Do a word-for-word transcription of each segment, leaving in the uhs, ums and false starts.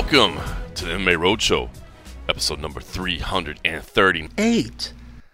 Welcome to the M M A Roadshow, episode number three hundred thirty-eight.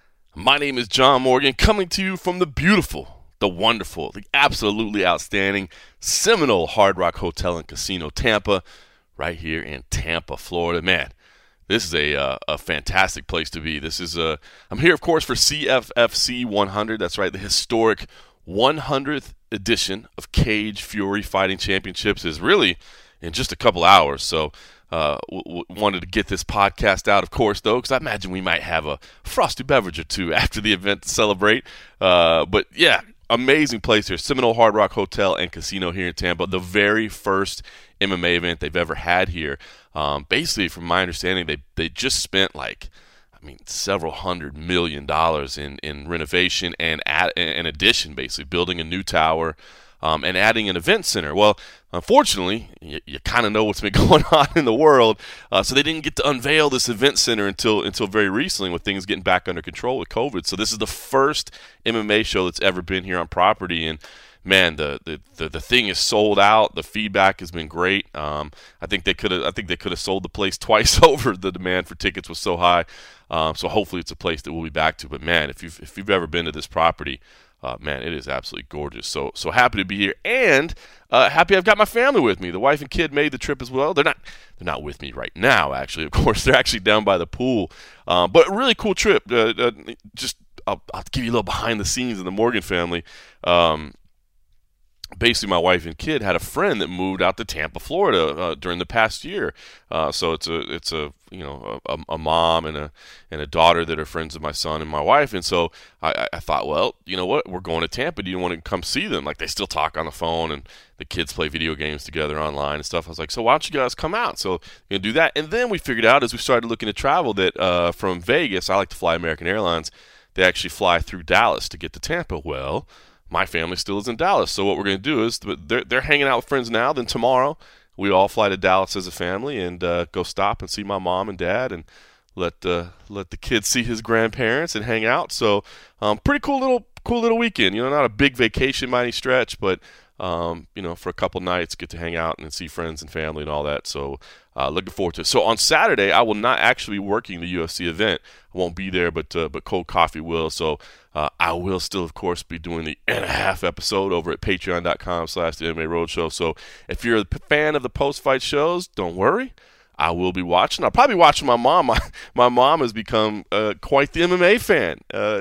My name is John Morgan, coming to you from the beautiful, the wonderful, the absolutely outstanding Seminole Hard Rock Hotel and Casino, Tampa, right here in Tampa, Florida. Man, this is a uh, a fantastic place to be. This is uh, I'm here, of course, for C F F C one hundred. That's right, the historic one hundredth edition of Cage Fury Fighting Championships is really in just a couple hours. So uh, w- w- wanted to get this podcast out, of course, though, because I imagine we might have a frosty beverage or two after the event to celebrate. Uh, but yeah, amazing place here. Seminole Hard Rock Hotel and Casino here in Tampa. The very first M M A event they've ever had here. Um, basically, from my understanding, they they just spent like, I mean, several hundred million dollars in, in renovation and ad, in addition, basically building a new tower um, and adding an event center. Well, unfortunately, you, you kind of know what's been going on in the world, uh, so they didn't get to unveil this event center until until very recently, with things getting back under control with COVID. So this is the first M M A show that's ever been here on property, and man, the, the, the, the thing is sold out. The feedback has been great. Um, I think they could have I think they could have sold the place twice over. The demand for tickets was so high. Um, so hopefully it's a place that we'll be back to. But man, if you've if you've ever been to this property, uh, man, it is absolutely gorgeous. So so happy to be here, and uh, happy I've got my family with me. The wife and kid made the trip as well. They're not they're not with me right now, actually. Of course, they're actually down by the pool. Um, but a really cool trip. Uh, uh, just I'll, I'll give you a little behind the scenes of the Morgan family. Um, Basically, my wife and kid had a friend that moved out to Tampa, Florida, uh, during the past year. Uh, so it's a it's a you know a, a mom and a and a daughter that are friends of my son and my wife. And so I, I thought, well, you know what, we're going to Tampa. Do you want to come see them? Like, they still talk on the phone, and the kids play video games together online and stuff. I was like, so why don't you guys come out? So we're gonna do that. And then we figured out, as we started looking at travel, that uh, from Vegas, I like to fly American Airlines. They actually fly through Dallas to get to Tampa. Well, my family still is in Dallas, so what we're going to do is they're, they're hanging out with friends now. Then tomorrow, we all fly to Dallas as a family and uh, go stop and see my mom and dad, and let uh, let the kids see his grandparents and hang out. So, um, pretty cool little cool little weekend. You know, not a big vacation by any stretch, but um, you know, for a couple nights, get to hang out and see friends and family and all that. So, uh, looking forward to it. So on Saturday, I will not actually be working the U F C event. I won't be there, but uh, but Cold Coffee will. So uh, I will still, of course, be doing the and a half episode over at patreon.com slash the MMA Roadshow. So if you're a fan of the post-fight shows, don't worry. I will be watching. I'll probably be watching my mom. My, my mom has become uh, quite the M M A fan. Uh,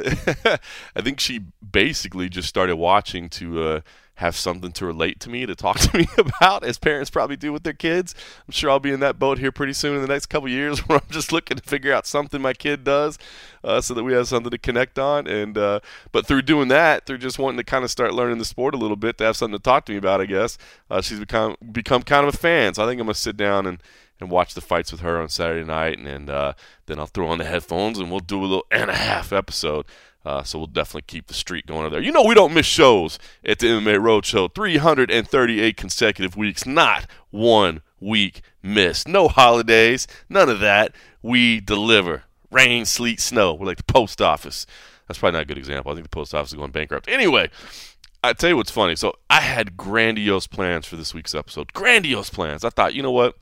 I think she basically just started watching to uh, have something to relate to me, to talk to me about, as parents probably do with their kids. I'm sure I'll be in that boat here pretty soon in the next couple of years, where I'm just looking to figure out something my kid does uh, so that we have something to connect on. And uh, But through doing that, through just wanting to kind of start learning the sport a little bit, to have something to talk to me about, I guess, uh, she's become become kind of a fan. So I think I'm going to sit down and and watch the fights with her on Saturday night, and, and uh, then I'll throw on the headphones and we'll do a little and a half episode. Uh, so we'll definitely keep the streak going over there. You know, we don't miss shows at the M M A Roadshow. three hundred thirty-eight consecutive weeks, not one week missed. No holidays, none of that. We deliver. Rain, sleet, snow. We're like the post office. That's probably not a good example. I think the post office is going bankrupt. Anyway, I tell you what's funny. So I had grandiose plans for this week's episode. Grandiose plans. I thought, you know what?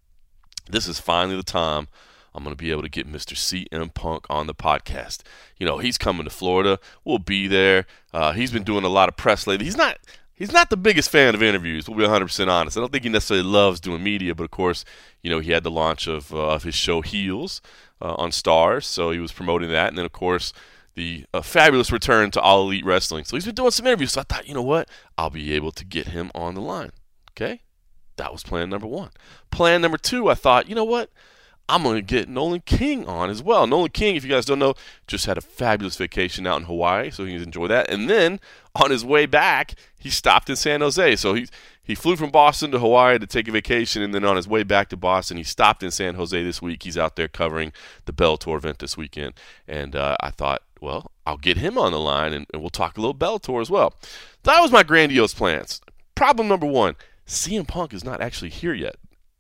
This is finally the time I'm going to be able to get Mister C M Punk on the podcast. You know, he's coming to Florida. We'll be there. Uh, he's been doing a lot of press lately. He's not he's not the biggest fan of interviews, we'll be one hundred percent honest. I don't think he necessarily loves doing media, but of course, you know, he had the launch of, uh, of his show Heels uh, on Stars, so he was promoting that. And then, of course, the uh, fabulous return to All Elite Wrestling. So he's been doing some interviews, so I thought, you know what? I'll be able to get him on the line. Okay? That was plan number one. Plan number two, I thought, you know what? I'm going to get Nolan King on as well. Nolan King, if you guys don't know, just had a fabulous vacation out in Hawaii, so he can enjoy that. And then, on his way back, he stopped in San Jose. So he he flew from Boston to Hawaii to take a vacation, and then on his way back to Boston, he stopped in San Jose this week. He's out there covering the Bellator event this weekend. And uh, I thought, well, I'll get him on the line, and, and we'll talk a little Bellator as well. That was my grandiose plans. Problem number one. C M Punk is not actually here yet.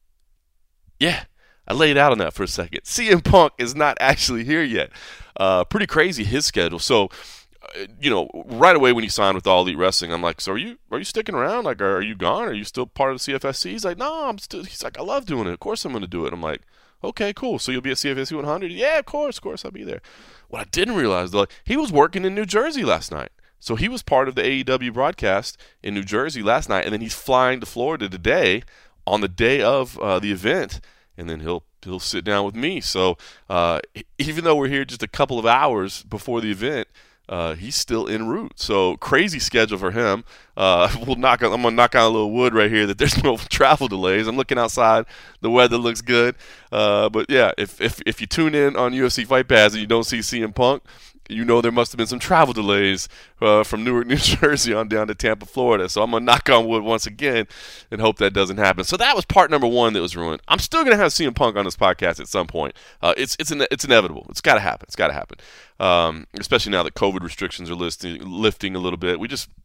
Yeah, I laid out on that for a second. C M Punk is not actually here yet. Uh, pretty crazy, his schedule. So you know, right away when he signed with All Elite Wrestling, I'm like, so are you are you sticking around? Like, are, are you gone? Are you still part of the C F S C? He's like, no, I'm still. He's like, I love doing it. Of course I'm going to do it. I'm like, okay, cool. So you'll be at C F S C one hundred? Yeah, of course, of course I'll be there. What I didn't realize, though, he was working in New Jersey last night. So he was part of the A E W broadcast in New Jersey last night, and then he's flying to Florida today on the day of uh, the event, and then he'll he'll sit down with me. So uh, even though we're here just a couple of hours before the event, uh, he's still en route. So crazy schedule for him. Uh, we'll knock on, I'm gonna knock on a little wood right here that there's no travel delays. I'm looking outside, the weather looks good. Uh, but yeah, if if if you tune in on U F C Fight Pass and you don't see C M Punk, you know there must have been some travel delays uh, from Newark, New Jersey on down to Tampa, Florida. So I'm going to knock on wood once again and hope that doesn't happen. So that was part number one that was ruined. I'm still going to have C M Punk on this podcast at some point. Uh, it's it's in, it's inevitable. It's got to happen. It's got to happen, um, especially now that COVID restrictions are listing, lifting a little bit. We just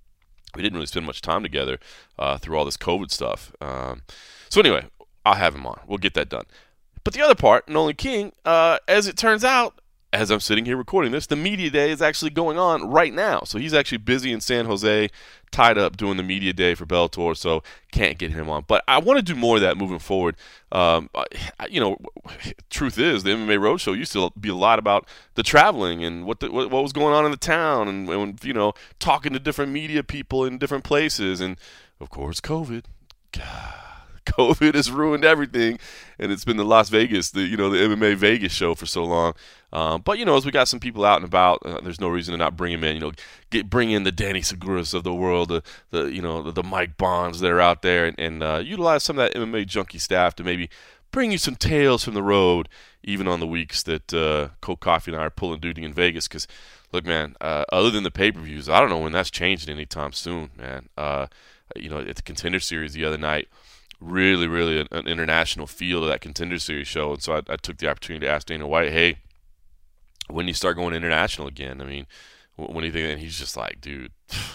we didn't really spend much time together uh, through all this COVID stuff. Um, so anyway, I'll have him on. We'll get that done. But the other part, Nolan King, uh, as it turns out, as I'm sitting here recording this, the media day is actually going on right now. So he's actually busy in San Jose, tied up doing the media day for Bellator, so can't get him on. But I want to do more of that moving forward. Um, you know, truth is, the M M A Roadshow used to be a lot about the traveling and what the, what, what was going on in the town, and, and you know, talking to different media people in different places, and of course, COVID. God. COVID has ruined everything, and it's been the Las Vegas, the you know the M M A Vegas show for so long. Um, but you know, as we got some people out and about, uh, there's no reason to not bring them in. You know, get bring in the Danny Seguras of the world, the, the you know the, the Mike Bonds that are out there, and, and uh, utilize some of that M M A junkie staff to maybe bring you some tales from the road, even on the weeks that uh, Colt Coffee and I are pulling duty in Vegas. Because look, man, uh, other than the pay-per-views, I don't know when that's changing anytime soon, man. Uh, you know, at the Contender Series the other night. Really, really an, an international feel to that Contender Series show. And so I, I took the opportunity to ask Dana White, hey, when do you start going international again? I mean, when do you think? And he's just like, dude,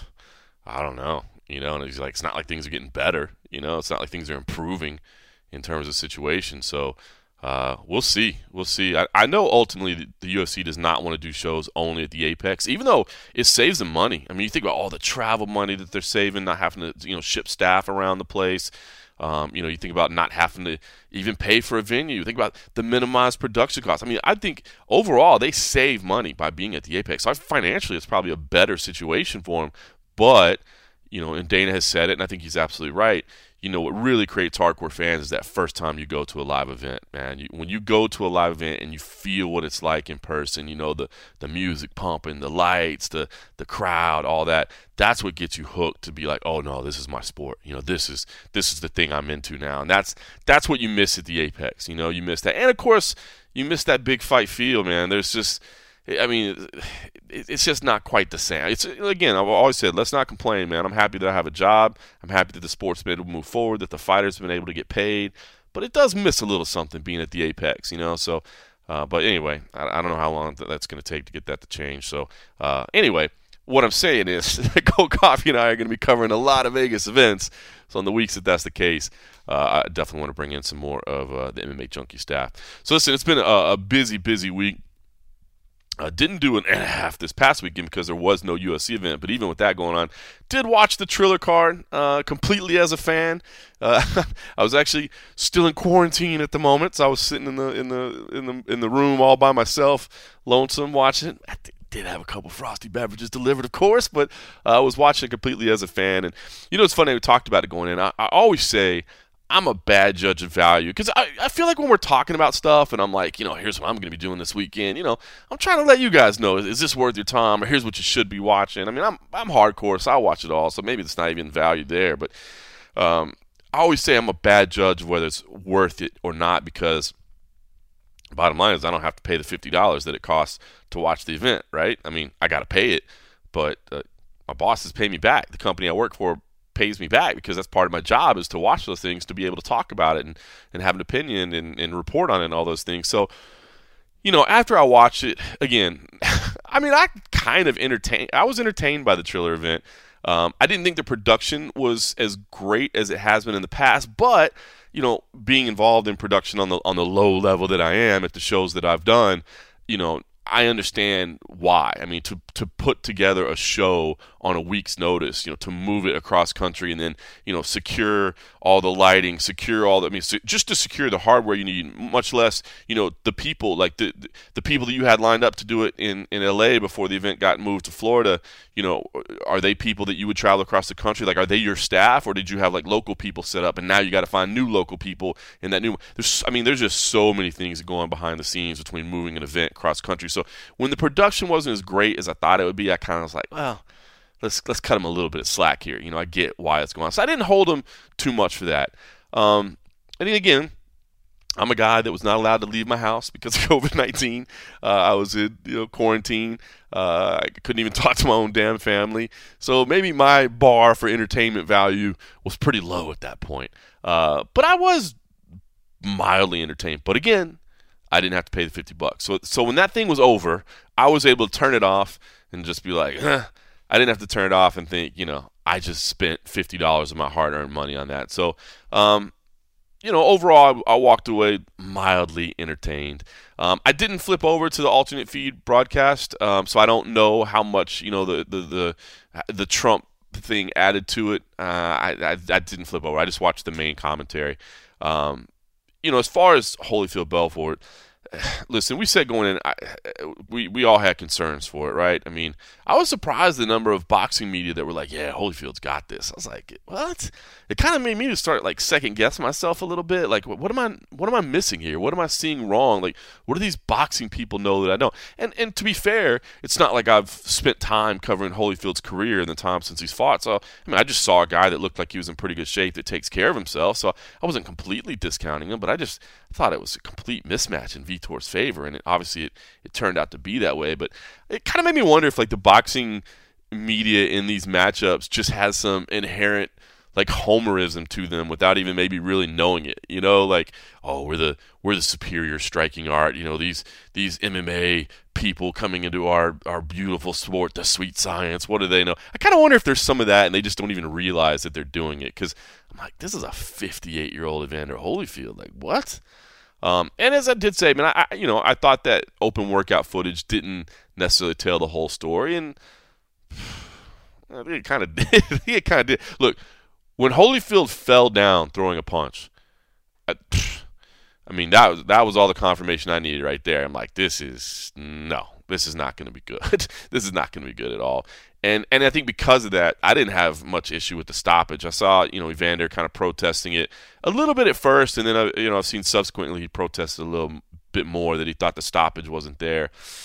I don't know. You know, and he's like, it's not like things are getting better. You know, it's not like things are improving in terms of situation. So uh, we'll see. We'll see. I, I know ultimately the, the U F C does not want to do shows only at the Apex, even though it saves them money. I mean, you think about all the travel money that they're saving, not having to, you know, ship staff around the place. Um, you know, you think about not having to even pay for a venue. You think about the minimized production costs. I mean, I think overall they save money by being at the Apex. So financially, it's probably a better situation for them. But, you know, and Dana has said it, and I think he's absolutely right. You know, what really creates hardcore fans is that first time you go to a live event, man. You, when you go to a live event and you feel what it's like in person, you know, the, the music pumping, the lights, the the crowd, all that, that's what gets you hooked to be like, oh, no, this is my sport. You know, this is this is the thing I'm into now. And that's that's what you miss at the Apex. You know, you miss that. And, of course, you miss that big fight feel, man. There's just – I mean, it's just not quite the same. It's again, I've always said, let's not complain, man. I'm happy that I have a job. I'm happy that the sport's been able to move forward, that the fighters have been able to get paid. But it does miss a little something being at the Apex, you know. So, uh, but anyway, I, I don't know how long that's going to take to get that to change. So, uh, anyway, what I'm saying is that Colt Coffee and I are going to be covering a lot of Vegas events. So, in the weeks that that's the case, uh, I definitely want to bring in some more of uh, the M M A Junkie staff. So, listen, it's been a, a busy, busy week. Uh, didn't do an and a half this past weekend because there was no U F C event, but even with that going on, did watch the Triller card uh, completely as a fan. Uh, I was actually still in quarantine at the moment, so I was sitting in the in the in the in the room all by myself, lonesome, watching. I did have a couple frosty beverages delivered, of course, but uh, I was watching it completely as a fan. And you know, it's funny, we talked about it going in. I, I always say I'm a bad judge of value because I, I feel like when we're talking about stuff and I'm like, you know, here's what I'm going to be doing this weekend, you know, I'm trying to let you guys know, is, is this worth your time, or here's what you should be watching. I mean, I'm I'm hardcore, so I watch it all, so maybe it's not even valued there. But um, I always say I'm a bad judge of whether it's worth it or not, because bottom line is I don't have to pay the fifty dollars that it costs to watch the event, right? I mean, I got to pay it, but uh, my bosses pay me back. The company I work for pays me back because that's part of my job, is to watch those things, to be able to talk about it and, and have an opinion and, and report on it and all those things. So, you know, after I watched it, again, I mean, I kind of entertained. I was entertained by the Triller event. Um, I didn't think the production was as great as it has been in the past, but, you know, being involved in production on the on the low level that I am at the shows that I've done, you know, I understand why. I mean, to to put together a show on a week's notice, you know, to move it across country and then, you know, secure all the lighting, secure all the, I mean, so just to secure the hardware you need, much less, you know, the people, like the the people that you had lined up to do it in, in L A before the event got moved to Florida, you know, are they people that you would travel across the country? Like, are they your staff, or did you have like local people set up and now you got to find new local people in that new, there's, I mean, there's just so many things that go on behind the scenes between moving an event across country. So when the production wasn't as great as I thought it would be, I kind of was like, well, let's let's cut him a little bit of slack here. You know, I get why it's going on. So I didn't hold him too much for that. Um, and then again, I'm a guy that was not allowed to leave my house because of covid nineteen. Uh, I was in, you know, quarantine. Uh, I couldn't even talk to my own damn family. So maybe my bar for entertainment value was pretty low at that point. Uh, but I was mildly entertained. But again, I didn't have to pay the fifty bucks. So so when that thing was over, I was able to turn it off and just be like, eh. I didn't have to turn it off and think, you know, I just spent fifty dollars of my hard-earned money on that. So, um, you know, overall, I, I walked away mildly entertained. Um, I didn't flip over to the alternate feed broadcast, um, so I don't know how much, you know, the the the, the Trump thing added to it. Uh, I, I I didn't flip over. I just watched the main commentary. Um, you know, as far as Holyfield Belfort, listen, we said going in, I, we we all had concerns for it, right? I mean, I was surprised the number of boxing media that were like, yeah, Holyfield's got this. I was like, what? It kind of made me to start like second guess myself a little bit. Like, what am I what am I missing here? What am I seeing wrong? Like, what do these boxing people know that I don't? And and to be fair, it's not like I've spent time covering Holyfield's career in the time since he's fought. So, I mean, I just saw a guy that looked like he was in pretty good shape that takes care of himself. So I wasn't completely discounting him, but I just thought it was a complete mismatch in Vitor's favor, and it, obviously it, it turned out to be that way. But it kind of made me wonder if like the boxing media in these matchups just has some inherent like homerism to them without even maybe really knowing it. You know, like, oh, we're the we're the superior striking art. You know, these these M M A people coming into our our beautiful sport, the sweet science. What do they know? I kind of wonder if there's some of that, and they just don't even realize that they're doing it. Because I'm like, this is a fifty-eight year old Evander Holyfield. Like, what? Um, and as I did say, I mean, I, you know, I thought that open workout footage didn't necessarily tell the whole story, and I think it kind of did. I think it kind of did. Look, when Holyfield fell down throwing a punch, I, I mean, that was that was all the confirmation I needed right there. I'm like, this is no, this is not going to be good. This is not going to be good at all. And and I think because of that, I didn't have much issue with the stoppage. I saw, you know, Evander kind of protesting it a little bit at first, and then I, you know, I've seen subsequently he protested a little bit more that he thought the stoppage wasn't there.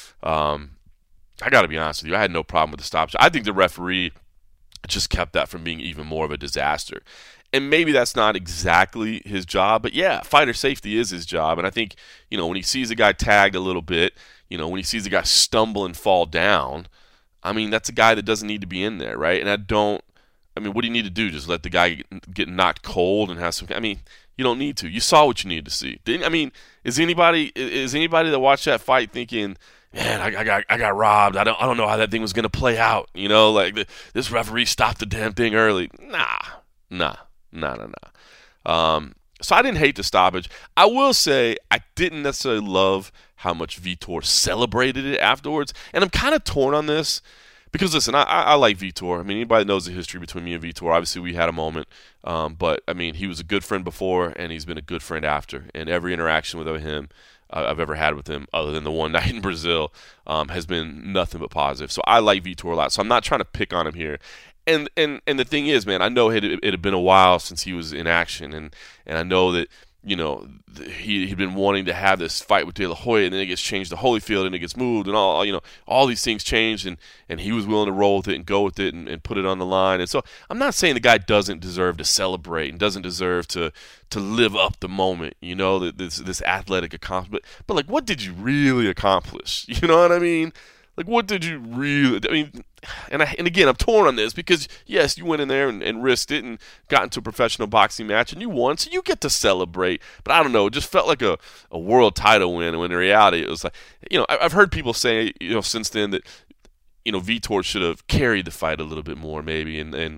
Um, I got to be honest with you, I had no problem with the stoppage. I think the referee just kept that from being even more of a disaster. And maybe that's not exactly his job, but yeah, fighter safety is his job. And I think, you know, when he sees a guy tagged a little bit, you know, when he sees a guy stumble and fall down, I mean, that's a guy that doesn't need to be in there, right? And I don't, I mean, what do you need to do? Just let the guy get knocked cold and have some, I mean, you don't need to. You saw what you needed to see. Didn't, I mean, is anybody, is anybody that watched that fight thinking, man, I, I got I got robbed. I don't I don't know how that thing was going to play out. You know, like the, this referee stopped the damn thing early. Nah, nah, nah, nah, nah. Um, so I didn't hate the stoppage. I will say I didn't necessarily love how much Vitor celebrated it afterwards. And I'm kind of torn on this because, listen, I, I, I like Vitor. I mean, anybody that knows the history between me and Vitor, obviously we had a moment. Um, but, I mean, he was a good friend before, and he's been a good friend after. And every interaction with him uh, I've ever had with him, other than the one night in Brazil, um, has been nothing but positive. So I like Vitor a lot. So I'm not trying to pick on him here. And and and the thing is, man, I know it, it had been a while since he was in action, and, and I know that, you know, he he'd been wanting to have this fight with De La Hoya, and then it gets changed to Holyfield, and it gets moved, and all you know, all these things changed, and, and he was willing to roll with it and go with it and, and put it on the line. And so I'm not saying the guy doesn't deserve to celebrate and doesn't deserve to to live up the moment, you know, this this athletic accomplishment. But, but like, what did you really accomplish? You know what I mean? Like, what did you really – I mean, and I, and again, I'm torn on this because, yes, you went in there and, and risked it and got into a professional boxing match and you won, so you get to celebrate. But I don't know, it just felt like a, a world title win, when in reality it was like – you know, I've heard people say, you know, since then that, you know, Vitor should have carried the fight a little bit more maybe, and, and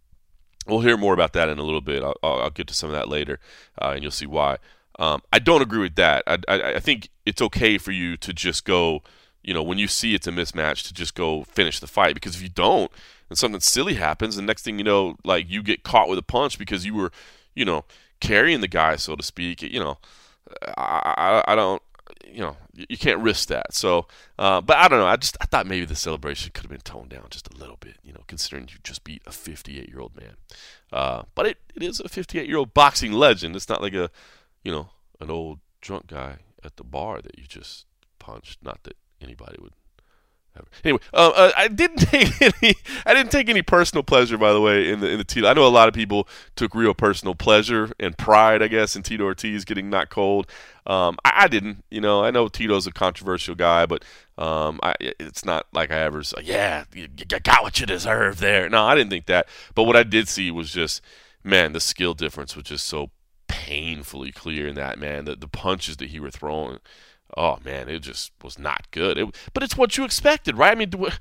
we'll hear more about that in a little bit. I'll, I'll get to some of that later, uh, and you'll see why. Um, I don't agree with that. I, I, I think it's okay for you to just go – you know, when you see it's a mismatch, to just go finish the fight. Because if you don't, and something silly happens, the next thing you know, like, you get caught with a punch because you were, you know, carrying the guy, so to speak. You know, I, I, I don't, you know, you can't risk that. So, uh, but I don't know. I just I thought maybe the celebration could have been toned down just a little bit, you know, considering you just beat a fifty-eight-year-old man. Uh, but it, it is a fifty-eight-year-old boxing legend. It's not like a, you know, an old drunk guy at the bar that you just punched. Not that anybody would ever. Anyway, uh, uh, I didn't take any. I didn't take any personal pleasure, by the way, in the in the Tito. I know a lot of people took real personal pleasure and pride, I guess, in Tito Ortiz getting knocked cold. Um, I, I didn't. You know, I know Tito's a controversial guy, but um, I, it's not like I ever said, yeah, you, you got what you deserve there. No, I didn't think that. But what I did see was just, man, the skill difference was just so painfully clear in that, man. The, the punches that he were throwing, oh, man, it just was not good. It, but it's what you expected, right? I mean, do,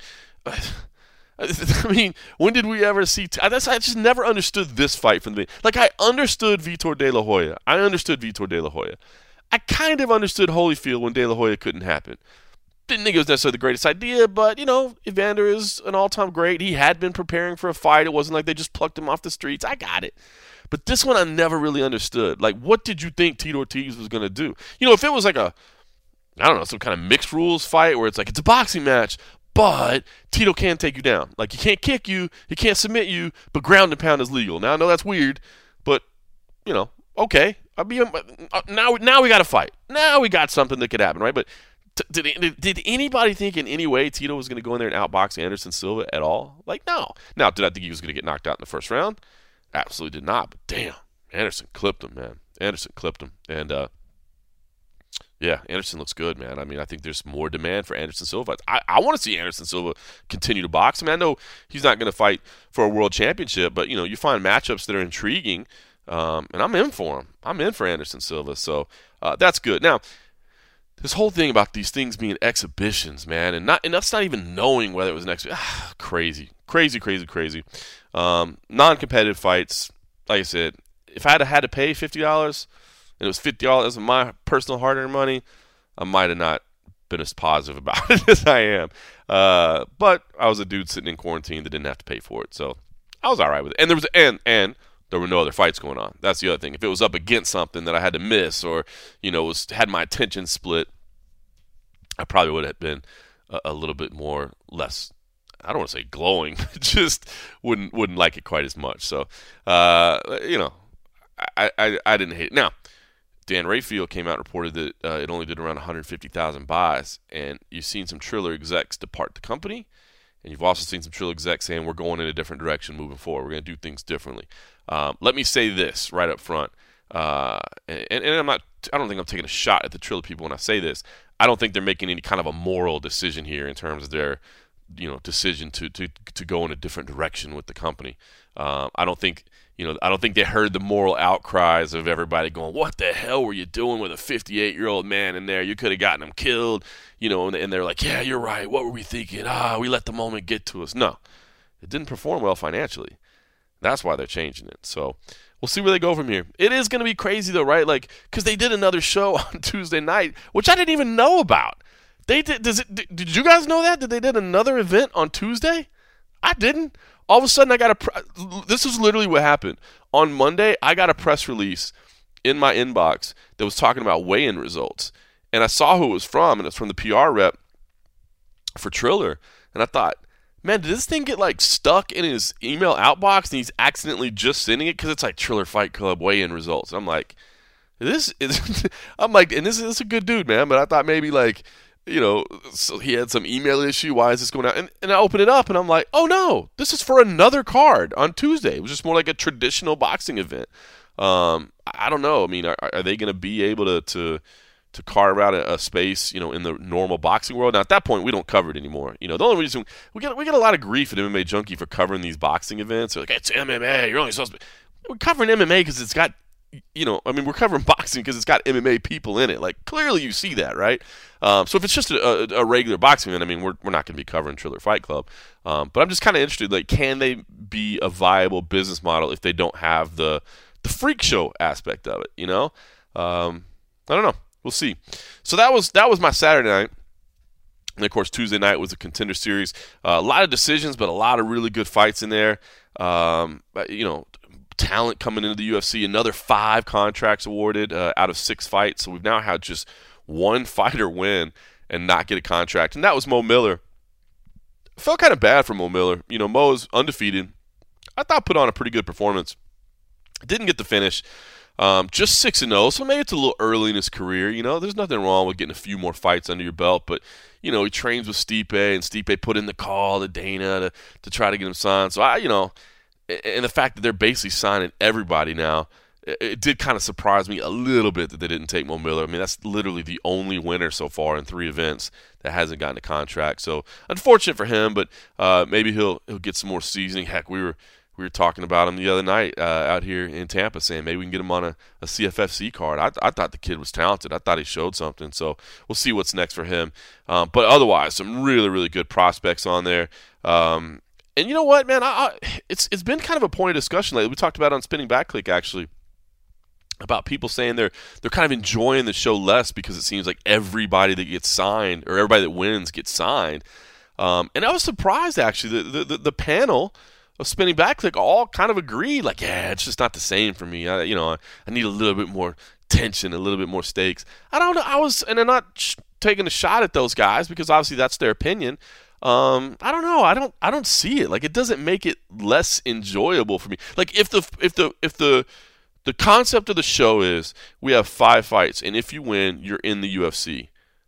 I mean, when did we ever see? T- I, that's, I just never understood this fight from the beginning. Like, I understood Vitor De La Hoya. I understood Vitor De La Hoya. I kind of understood Holyfield when De La Hoya couldn't happen. Didn't think it was necessarily the greatest idea, but, you know, Evander is an all-time great. He had been preparing for a fight. It wasn't like they just plucked him off the streets. I got it. But this one I never really understood. Like, what did you think Tito Ortiz was going to do? You know, if it was like a, I don't know, some kind of mixed rules fight where it's like, it's a boxing match, but Tito can take you down. Like, he can't kick you, he can't submit you, but ground and pound is legal. Now, I know that's weird, but, you know, okay. I'll be, now, now we got to fight. Now we got something that could happen, right? But t- did, did anybody think in any way Tito was going to go in there and outbox Anderson Silva at all? Like, no. Now, did I think he was going to get knocked out in the first round? Absolutely did not. But damn, Anderson clipped him, man. Anderson clipped him. And, uh, yeah, Anderson looks good, man. I mean, I think there's more demand for Anderson Silva. I, I want to see Anderson Silva continue to box. I mean, I know he's not going to fight for a world championship, but, you know, you find matchups that are intriguing, um, and I'm in for him. I'm in for Anderson Silva, so uh, that's good. Now, this whole thing about these things being exhibitions, man, and not and that's not even knowing whether it was an exhibition. Ah, crazy, crazy, crazy, crazy. Um, non-competitive fights, like I said, if I had had to pay fifty dollars and it was fifty dollars of my personal hard-earned money, I might have not been as positive about it as I am. Uh, but I was a dude sitting in quarantine that didn't have to pay for it, so I was all right with it. And there was and and there were no other fights going on. That's the other thing. If it was up against something that I had to miss, or, you know, was had my attention split, I probably would have been a, a little bit more less. I don't want to say glowing, just wouldn't wouldn't like it quite as much. So, uh, you know, I, I I didn't hate it. Now, Dan Rayfield came out and reported that uh, it only did around one hundred fifty thousand buys, and you've seen some Triller execs depart the company, and you've also seen some Triller execs saying we're going in a different direction moving forward. We're going to do things differently. Um, let me say this right up front, uh, and, and I'm not. I don't think I'm taking a shot at the Triller people when I say this. I don't think they're making any kind of a moral decision here in terms of their, you know, decision to to to go in a different direction with the company. Um, I don't think. You know, I don't think they heard the moral outcries of everybody going, what the hell were you doing with a fifty-eight-year-old man in there? You could have gotten him killed, you know, and, and they're like, yeah, you're right. What were we thinking? Ah, we let the moment get to us. No, it didn't perform well financially. That's why they're changing it. So we'll see where they go from here. It is going to be crazy, though, right? Like, because they did another show on Tuesday night, which I didn't even know about. They did. Does it? Did you guys know that? That they did another event on Tuesday? I didn't. All of a sudden, I got a pre- – this is literally what happened. On Monday, I got a press release in my inbox that was talking about weigh-in results. And I saw who it was from, and it's from the P R rep for Triller. And I thought, man, did this thing get, like, stuck in his email outbox and he's accidentally just sending it? Because it's like Triller Fight Club weigh-in results. And I'm like, this is – I'm like – and this is, this is a good dude, man. But I thought maybe, like – you know, so he had some email issue. Why is this going out? And, and I open it up, and I'm like, oh, no, this is for another card on Tuesday. It was just more like a traditional boxing event. Um, I don't know. I mean, are, are they going to be able to, to to carve out a, a space, you know, in the normal boxing world? Now, at that point, we don't cover it anymore. You know, the only reason we get we get a lot of grief at M M A Junkie for covering these boxing events. They're like, it's M M A. You're only supposed to be. We're covering M M A because it's got, you know, I mean, we're covering boxing because it's got M M A people in it. Like, clearly you see that, right? Um, so if it's just a, a, a regular boxing event, I mean, we're we're not going to be covering Triller Fight Club. Um, but I'm just kind of interested, like, can they be a viable business model if they don't have the the freak show aspect of it? You know, um, I don't know. We'll see. So that was that was my Saturday night. And, of course, Tuesday night was a Contender Series. Uh, a lot of decisions, but a lot of really good fights in there. Um, you know, talent coming into the U F C. Another five contracts awarded uh, out of six fights. So we've now had just one fighter win and not get a contract. And that was Mo Miller. Felt kind of bad for Mo Miller. You know, Mo's undefeated. I thought put on a pretty good performance. Didn't get the finish. Um, just six and oh, so maybe it's a little early in his career. You know, there's nothing wrong with getting a few more fights under your belt. But, you know, he trains with Stipe, and Stipe put in the call to Dana to, to try to get him signed. So, I, you know, and the fact that they're basically signing everybody now, it, it did kind of surprise me a little bit that they didn't take Mo Miller. I mean, that's literally the only winner so far in three events that hasn't gotten a contract. So, unfortunate for him, but uh, maybe he'll he'll get some more seasoning. Heck, we were we were talking about him the other night uh, out here in Tampa, saying maybe we can get him on a, a C F F C card. I, I thought the kid was talented. I thought he showed something. So we'll see what's next for him. Um, but otherwise, some really, really good prospects on there. Um, and you know what, man? I, I, it's it's been kind of a point of discussion lately. We talked about it on Spinning Back Click, actually, about people saying they're they're kind of enjoying the show less because it seems like everybody that gets signed or everybody that wins gets signed. Um, and I was surprised, actually. The, the, the panel of Spinning Back Click all kind of agreed, like, yeah, it's just not the same for me. I, you know, I need a little bit more tension, a little bit more stakes. I don't know. I was, and I'm not sh- taking a shot at those guys because obviously that's their opinion. Um, I don't know. I don't. I don't see it. Like, it doesn't make it less enjoyable for me. Like, if the if the if the the concept of the show is we have five fights, and if you win, you're in the U F C.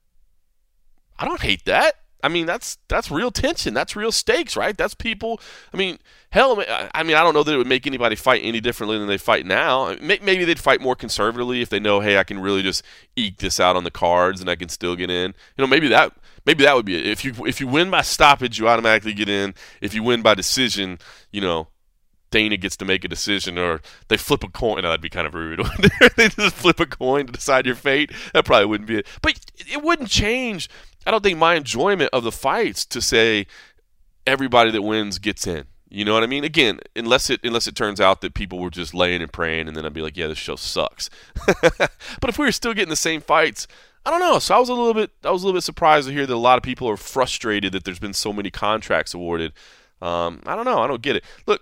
I don't hate that. I mean, that's that's real tension. That's real stakes, right? That's people. I mean, hell, I mean, I don't know that it would make anybody fight any differently than they fight now. Maybe they'd fight more conservatively if they know, hey, I can really just eke this out on the cards and I can still get in. You know, maybe that maybe that would be it. If you if you win by stoppage, you automatically get in. If you win by decision, you know, Dana gets to make a decision, or they flip a coin. No, that'd be kind of rude. They just flip a coin to decide your fate. That probably wouldn't be it. But it wouldn't change, I don't think, my enjoyment of the fights to say everybody that wins gets in. You know what I mean? Again, unless it unless it turns out that people were just laying and praying, and then I'd be like, yeah, this show sucks. But if we were still getting the same fights, I don't know. So I was a little bit I was a little bit surprised to hear that a lot of people are frustrated that there's been so many contracts awarded. Um, I don't know. I don't get it. Look,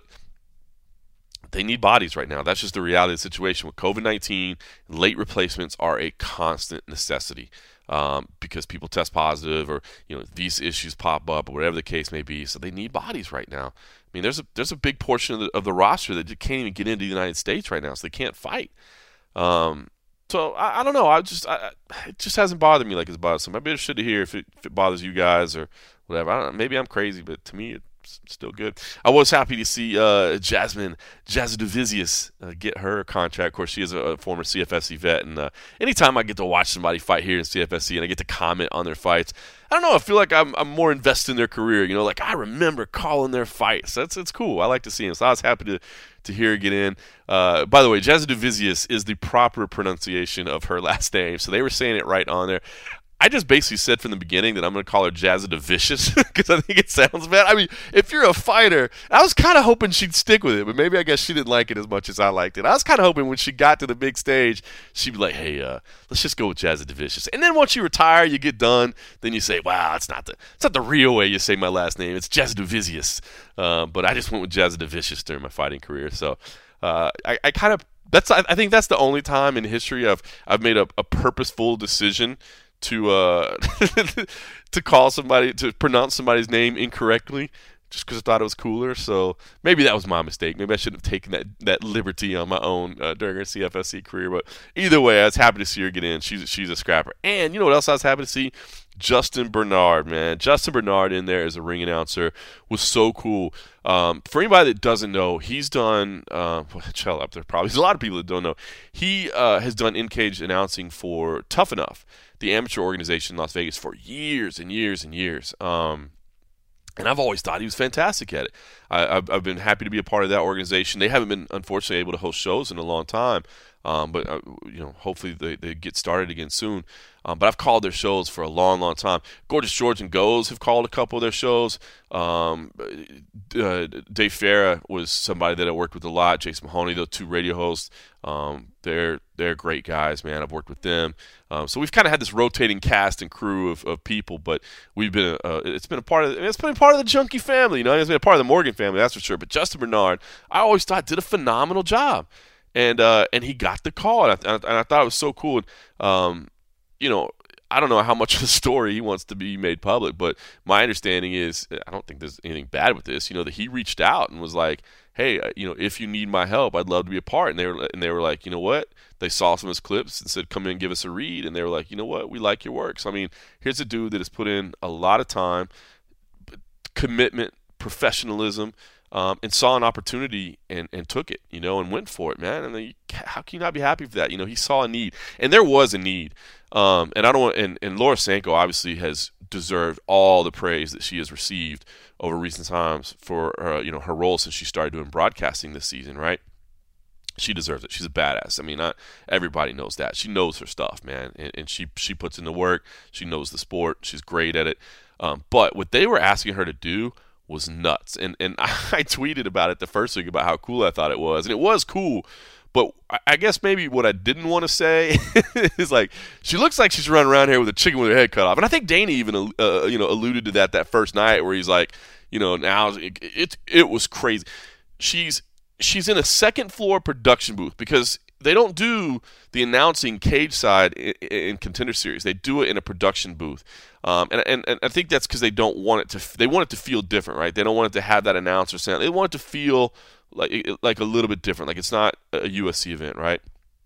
they need bodies right now. That's just the reality of the situation. With COVID nineteen, late replacements are a constant necessity um, because people test positive, or you know, these issues pop up, or whatever the case may be. So they need bodies right now. I mean, there's a there's a big portion of the, of the roster that can't even get into the United States right now, so they can't fight. Um, so I, I don't know. I just I, it just hasn't bothered me like it's bothered some. I'd be interested to hear if it, if it bothers you guys or whatever. I don't know. Maybe I'm crazy, but to me, it still good. I was happy to see uh, Jasmine Jasudavicius uh, get her contract. Of course, she is a, a former C F F C vet, and uh, anytime I get to watch somebody fight here in C F F C and I get to comment on their fights, I don't know, I feel like I'm, I'm more invested in their career. You know, like I remember calling their fights. That's it's cool. I like to see them. So I was happy to to hear her get in. Uh, by the way, Jasudavicius is the proper pronunciation of her last name, so they were saying it right on there. I just basically said from the beginning that I'm going to call her Jazadavicious because I think it sounds bad. I mean, if you're a fighter, I was kind of hoping she'd stick with it, but maybe I guess she didn't like it as much as I liked it. I was kind of hoping when she got to the big stage, she'd be like, hey, uh, let's just go with Jazadavicious. And then once you retire, you get done, then you say, wow, it's not the it's not the real way you say my last name. It's Jazadavicius. Uh, but I just went with Jazadavicious during my fighting career. So uh, I, I kind of that's I, I think that's the only time in history I've I've made a, a purposeful decision to uh, to call somebody, to pronounce somebody's name incorrectly just because I thought it was cooler. So maybe that was my mistake. Maybe I shouldn't have taken that, that liberty on my own uh, during her C F F C career. But either way, I was happy to see her get in. She's, she's a scrapper. And you know what else I was happy to see? Justin Bernard, man. Justin Bernard in there as a ring announcer was so cool. Um, for anybody that doesn't know, he's done, uh, chill up there probably. There's a lot of people that don't know. He uh, has done in-cage announcing for Tough Enough, the amateur organization in Las Vegas, for years and years and years. Um, and I've always thought he was fantastic at it. I, I've, I've been happy to be a part of that organization. They haven't been, unfortunately, able to host shows in a long time. Um, but, uh, you know, hopefully they, they get started again soon. Um, but I've called their shows for a long, long time. Gorgeous George and Goes have called a couple of their shows. Um, uh, Dave Farah was somebody that I worked with a lot. Jason Mahoney, those two radio hosts, um, they're they're great guys, man. I've worked with them. Um, so we've kind of had this rotating cast and crew of, of people, but we've been uh, it's been a part of I mean, it's been a part of the Junkie family, you know. It's been a part of the Morgan family, that's for sure. But Justin Bernard, I always thought did a phenomenal job, and uh, and he got the call, and I, and I thought it was so cool. Um, you know, I don't know how much of the story he wants to be made public, but my understanding is I don't think there's anything bad with this. You know, that he reached out and was like, hey, you know, if you need my help, I'd love to be a part. And they were and they were like, you know what? They saw some of his clips and said, come in and give us a read. And they were like, you know what? We like your work. So, I mean, here's a dude that has put in a lot of time, commitment, professionalism, um, and saw an opportunity and, and took it, you know, and went for it, man. And then how can you not be happy for that? You know, he saw a need. And there was a need. Um, and I don't want, and, and Laura Sanko obviously has deserved all the praise that she has received over recent times for uh, you know her role since she started doing broadcasting this season, right? She deserves it. She's a badass. I mean, not everybody knows that. She knows her stuff, man, and, and she she puts in the work. She knows the sport. She's great at it. Um, but what they were asking her to do was nuts, and and I tweeted about it the first week about how cool I thought it was, and it was cool. But I guess maybe what I didn't want to say is like she looks like she's running around here with a chicken with her head cut off, and I think Danny even uh, you know alluded to that that first night where he's like, you know, now it it, it was crazy. She's she's in a second floor production booth because they don't do the announcing cage side in, in Contender Series. They do it in a production booth, um, and, and and I think that's because they don't want it to they want it to feel different, right? They don't want it to have that announcer sound. They want it to feel like like a little bit different, like it's not a U F C event, right?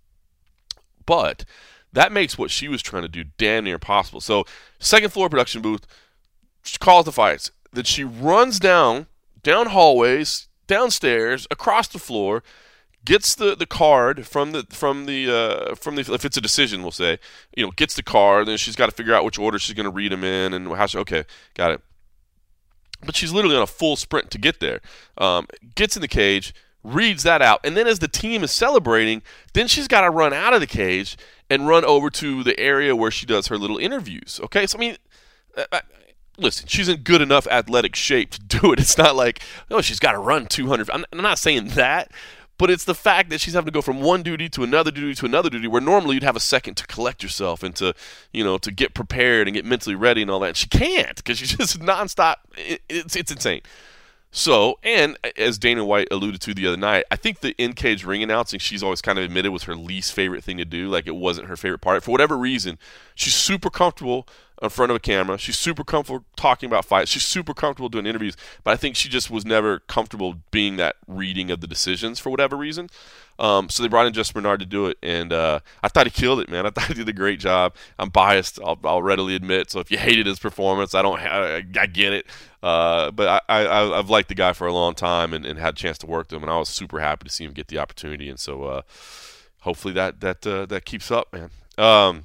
But that makes what she was trying to do damn near impossible. So, second floor production booth, she calls the fights. Then she runs down, down hallways, downstairs, across the floor, gets the, the card from the from the uh, from the if it's a decision, we'll say, you know, gets the card. Then she's got to figure out which order she's going to read them in and how she. Okay, got it. But she's literally on a full sprint to get there. Um, gets in the cage, reads that out, and then as the team is celebrating, then she's got to run out of the cage and run over to the area where she does her little interviews. Okay, so I mean, I, listen, she's in good enough athletic shape to do it. It's not like, oh, she's got to run two hundred. I'm, I'm not saying that. But it's the fact that she's having to go from one duty to another duty to another duty, where normally you'd have a second to collect yourself and to, you know, to get prepared and get mentally ready and all that. And she can't because she's just nonstop. It, it's it's insane. So, and as Dana White alluded to the other night, I think the in-cage ring announcing, she's always kind of admitted was her least favorite thing to do. Like, it wasn't her favorite part. For whatever reason, she's super comfortable in front of a camera. She's super comfortable talking about fights. She's super comfortable doing interviews. But I think she just was never comfortable being that reading of the decisions for whatever reason. Um, so they brought in Justin Bernard to do it, and uh, I thought he killed it, man. I thought he did a great job. I'm biased, I'll, I'll readily admit. So if you hated his performance, I don't, I, I get it. Uh, but I, I, I've liked the guy for a long time and, and had a chance to work with him, and I was super happy to see him get the opportunity. And so uh, hopefully that that uh, that keeps up, man. Um,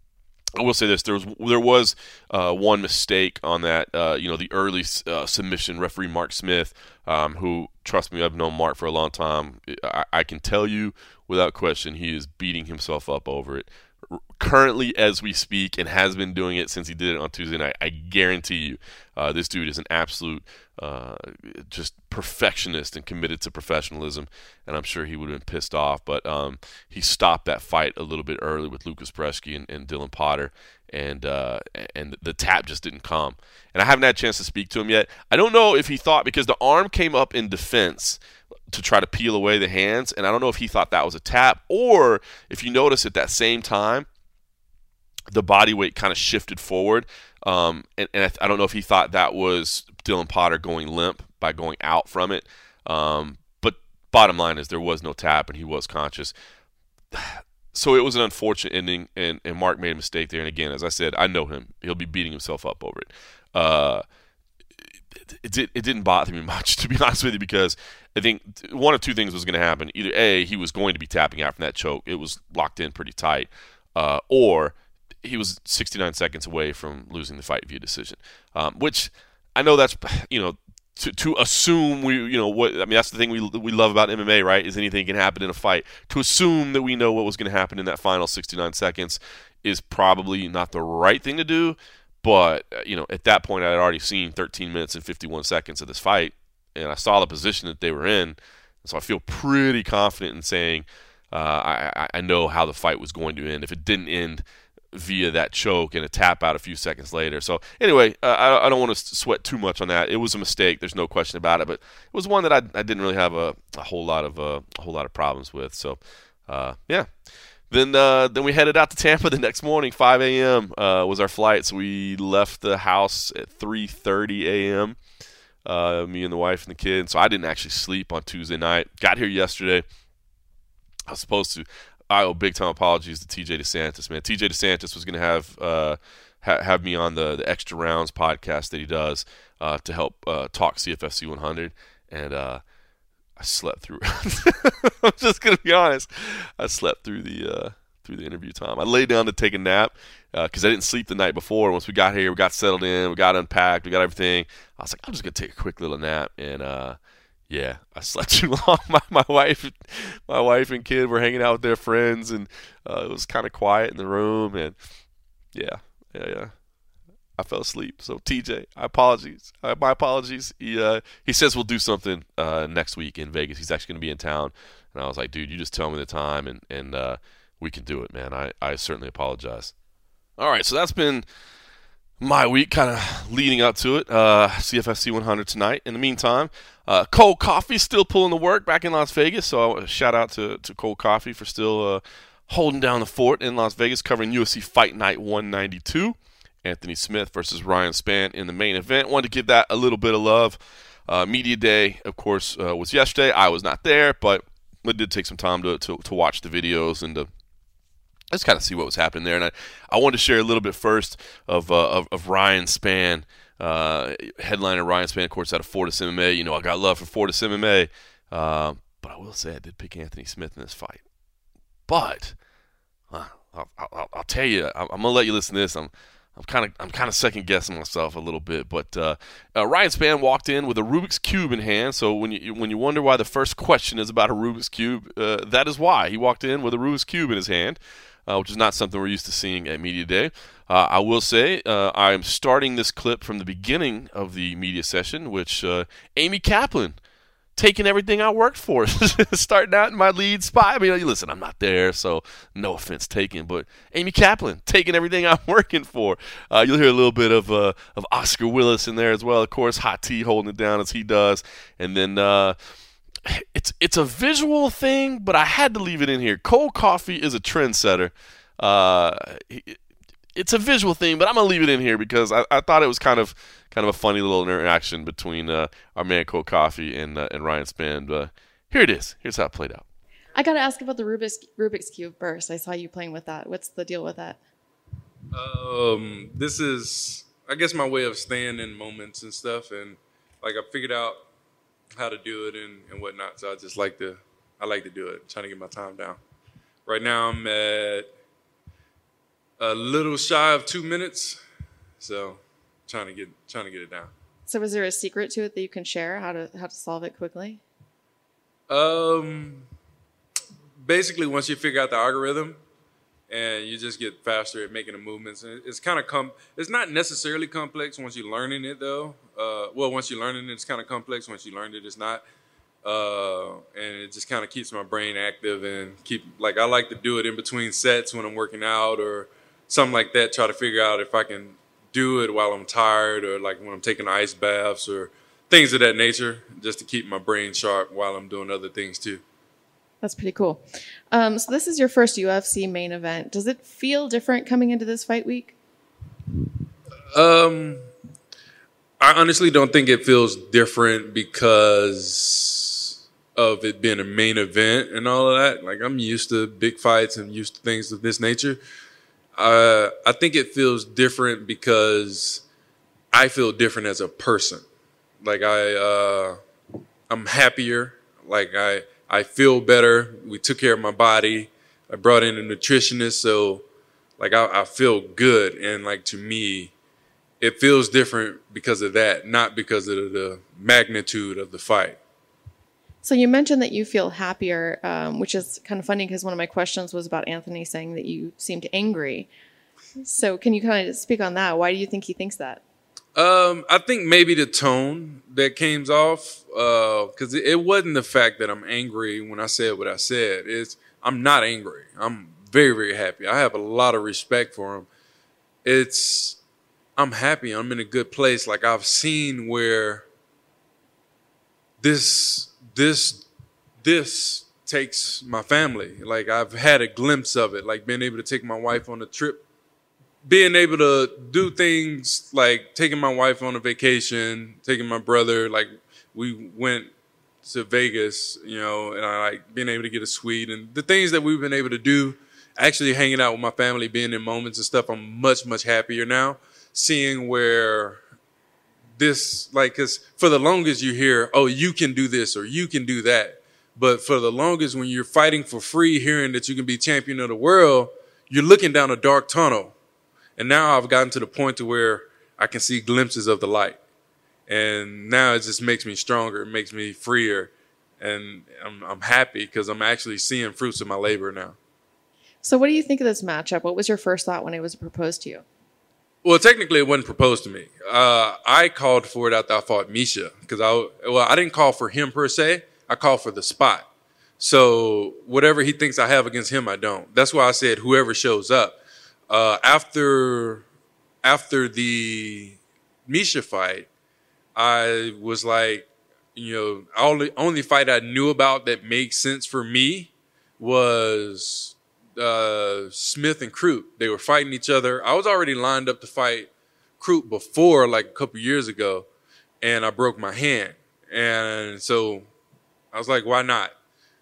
I will say this: there was there was uh, one mistake on that. Uh, you know, the early uh, submission referee Mark Smith, um, who, trust me, I've known Mark for a long time. I, I can tell you without question, he is beating himself up over it currently as we speak, and has been doing it since he did it on Tuesday night. I guarantee you, uh, this dude is an absolute uh, just perfectionist and committed to professionalism, and I'm sure he would have been pissed off. But um, he stopped that fight a little bit early with Lucas Bresky and, and Dylan Potter, and uh, and the tap just didn't come. And I haven't had a chance to speak to him yet. I don't know if he thought, because the arm came up in defense to try to peel away the hands, and I don't know if he thought that was a tap, or if you notice at that same time, the body weight kind of shifted forward, um, and, and I, th- I don't know if he thought that was Dylan Potter going limp by going out from it, um, but bottom line is there was no tap, and he was conscious. So it was an unfortunate ending, and, and Mark made a mistake there, and again, as I said, I know him. He'll be beating himself up over it. Uh, it, it, it didn't bother me much, to be honest with you, because I think one of two things was going to happen. Either A, he was going to be tapping out from that choke. It was locked in pretty tight. Uh, or he was sixty-nine seconds away from losing the fight via decision, um, which I know that's, you know, to to assume we, you know, what I mean, that's the thing we we love about M M A, right? Is anything can happen in a fight. To assume that we know what was going to happen in that final sixty-nine seconds is probably not the right thing to do. But you know, at that point, I had already seen thirteen minutes and fifty-one seconds of this fight, and I saw the position that they were in, so I feel pretty confident in saying uh, I I know how the fight was going to end if it didn't end via that choke and a tap out a few seconds later. So anyway, uh, I, I don't want to sweat too much on that. It was a mistake. There's no question about it, but it was one that I, I didn't really have a, a whole lot of uh, a whole lot of problems with. So uh, yeah. Then uh, then we headed out to Tampa the next morning. five a.m. Uh, was our flight, so we left the house at three thirty a.m. Uh, me and the wife and the kid. So I didn't actually sleep on Tuesday night. Got here yesterday. I was supposed to. I owe big time apologies to T J DeSantis, man. T J DeSantis was going to have uh, ha- have me on the, the Extra Rounds podcast that he does uh, to help uh, talk C F F C one hundred, and uh, I slept through. I'm just going to be honest. I slept through the uh, through the interview time. I laid down to take a nap because uh, I didn't sleep the night before. Once we got here, we got settled in, we got unpacked, we got everything. I was like, I'm just going to take a quick little nap, and uh, yeah, I slept too long. My, my wife, my wife and kid were hanging out with their friends, and uh, it was kind of quiet in the room. And yeah, yeah, yeah, I fell asleep. So T J, I apologize. Uh, my apologies. He uh, he says we'll do something uh, next week in Vegas. He's actually going to be in town, and I was like, dude, you just tell me the time, and and uh, we can do it, man. I I certainly apologize. All right, so that's been my week, kind of leading up to it. Uh, C F F C one hundred tonight. In the meantime, uh, Cold Coffee still pulling the work back in Las Vegas. So uh, shout out to, to Cold Coffee for still uh, holding down the fort in Las Vegas, covering U F C Fight Night one ninety-two. Anthony Smith versus Ryan Spann in the main event. Wanted to give that a little bit of love. Uh, Media Day, of course, uh, was yesterday. I was not there, but it did take some time to to, to watch the videos and to just kind of see what was happening there. And I, I wanted to share a little bit first of uh, of, of Ryan Spann, uh, headliner Ryan Spann, of course, out of Fortis M M A. You know, I got love for Fortis M M A. Uh, but I will say I did pick Anthony Smith in this fight. But uh, I'll, I'll, I'll tell you, I'm, I'm going to let you listen to this. I'm I'm kind of I'm kind of second guessing myself a little bit, but uh, uh, Ryan Spann walked in with a Rubik's Cube in hand. So when you when you wonder why the first question is about a Rubik's Cube, uh, that is why he walked in with a Rubik's Cube in his hand, uh, which is not something we're used to seeing at Media Day. Uh, I will say uh, I am starting this clip from the beginning of the media session, which uh, Amy Kaplan taking everything I worked for, starting out in my lead spot. I mean, listen, I'm not there, so no offense taken, but Amy Kaplan taking everything I'm working for. Uh, you'll hear a little bit of uh, of Oscar Willis in there as well. Of course, Hot T holding it down as he does, and then uh, it's it's a visual thing, but I had to leave it in here. Cold Coffee is a trendsetter. Uh, it's a visual thing, but I'm gonna leave it in here because I, I thought it was kind of. Kind of a funny little interaction between uh, our man Cold Coffee and uh, and Ryan Spann. Uh, here it is. Here's how it played out. I got to ask about the Rubik's, Rubik's Cube first. I saw you playing with that. What's the deal with that? Um, this is, I guess, my way of staying in moments and stuff. And, like, I figured out how to do it and, and whatnot. So I just like to, I like to do it, trying to get my time down. Right now I'm at a little shy of two minutes. So... Trying to get trying to get it down. So, is there a secret to it that you can share how to how to solve it quickly? Um, basically, once you figure out the algorithm, and you just get faster at making the movements, and it's kind of com. It's not necessarily complex once you're learning it, though. Uh, well, once you're learning it, it's kind of complex. Once you learn it, it's not. Uh, and it just kind of keeps my brain active and keep like I like to do it in between sets when I'm working out or something like that. Try to figure out if I can do it while I'm tired or like when I'm taking ice baths or things of that nature, just to keep my brain sharp while I'm doing other things too. That's pretty cool. Um, so this is your first U F C main event. Does it feel different coming into this fight week? Um, I honestly don't think it feels different because of it being a main event and all of that. Like I'm used to big fights and used to things of this nature. Uh, I think it feels different because I feel different as a person. Like I, uh, I'm happier. Like I, I feel better. We took care of my body. I brought in a nutritionist, so like I, I feel good. And like to me, it feels different because of that, not because of the magnitude of the fight. So you mentioned that you feel happier, um, which is kind of funny because one of my questions was about Anthony saying that you seemed angry. So can you kind of speak on that? Why do you think he thinks that? Um, I think maybe the tone that came off, because uh, it, it wasn't the fact that I'm angry when I said what I said. It's I'm not angry. I'm very, very happy. I have a lot of respect for him. It's I'm happy. I'm in a good place. Like I've seen where this this this takes my family. Like I've had a glimpse of it. Like being able to take my wife on a trip. Being able to do things like taking my wife on a vacation, taking my brother, like we went to Vegas, you know, and I like being able to get a suite and the things that we've been able to do, actually hanging out with my family, being in moments and stuff, I'm much, much happier now. Seeing where this, like, because for the longest you hear, oh, you can do this or you can do that. But for the longest when you're fighting for free, hearing that you can be champion of the world, you're looking down a dark tunnel. And now I've gotten to the point to where I can see glimpses of the light. And now it just makes me stronger. It makes me freer. And I'm, I'm happy because I'm actually seeing fruits of my labor now. So what do you think of this matchup? What was your first thought when it was proposed to you? Well, technically it wasn't proposed to me. Uh, I called for it after I fought Misha. Because I, well, I didn't call for him per se. I called for the spot. So whatever he thinks I have against him, I don't. That's why I said whoever shows up. Uh, after after the Misha fight, I was like, you know, only only fight I knew about that made sense for me was uh, Smith and Crute. They were fighting each other. I was already lined up to fight Crute before, like a couple years ago, and I broke my hand. And so I was like, why not?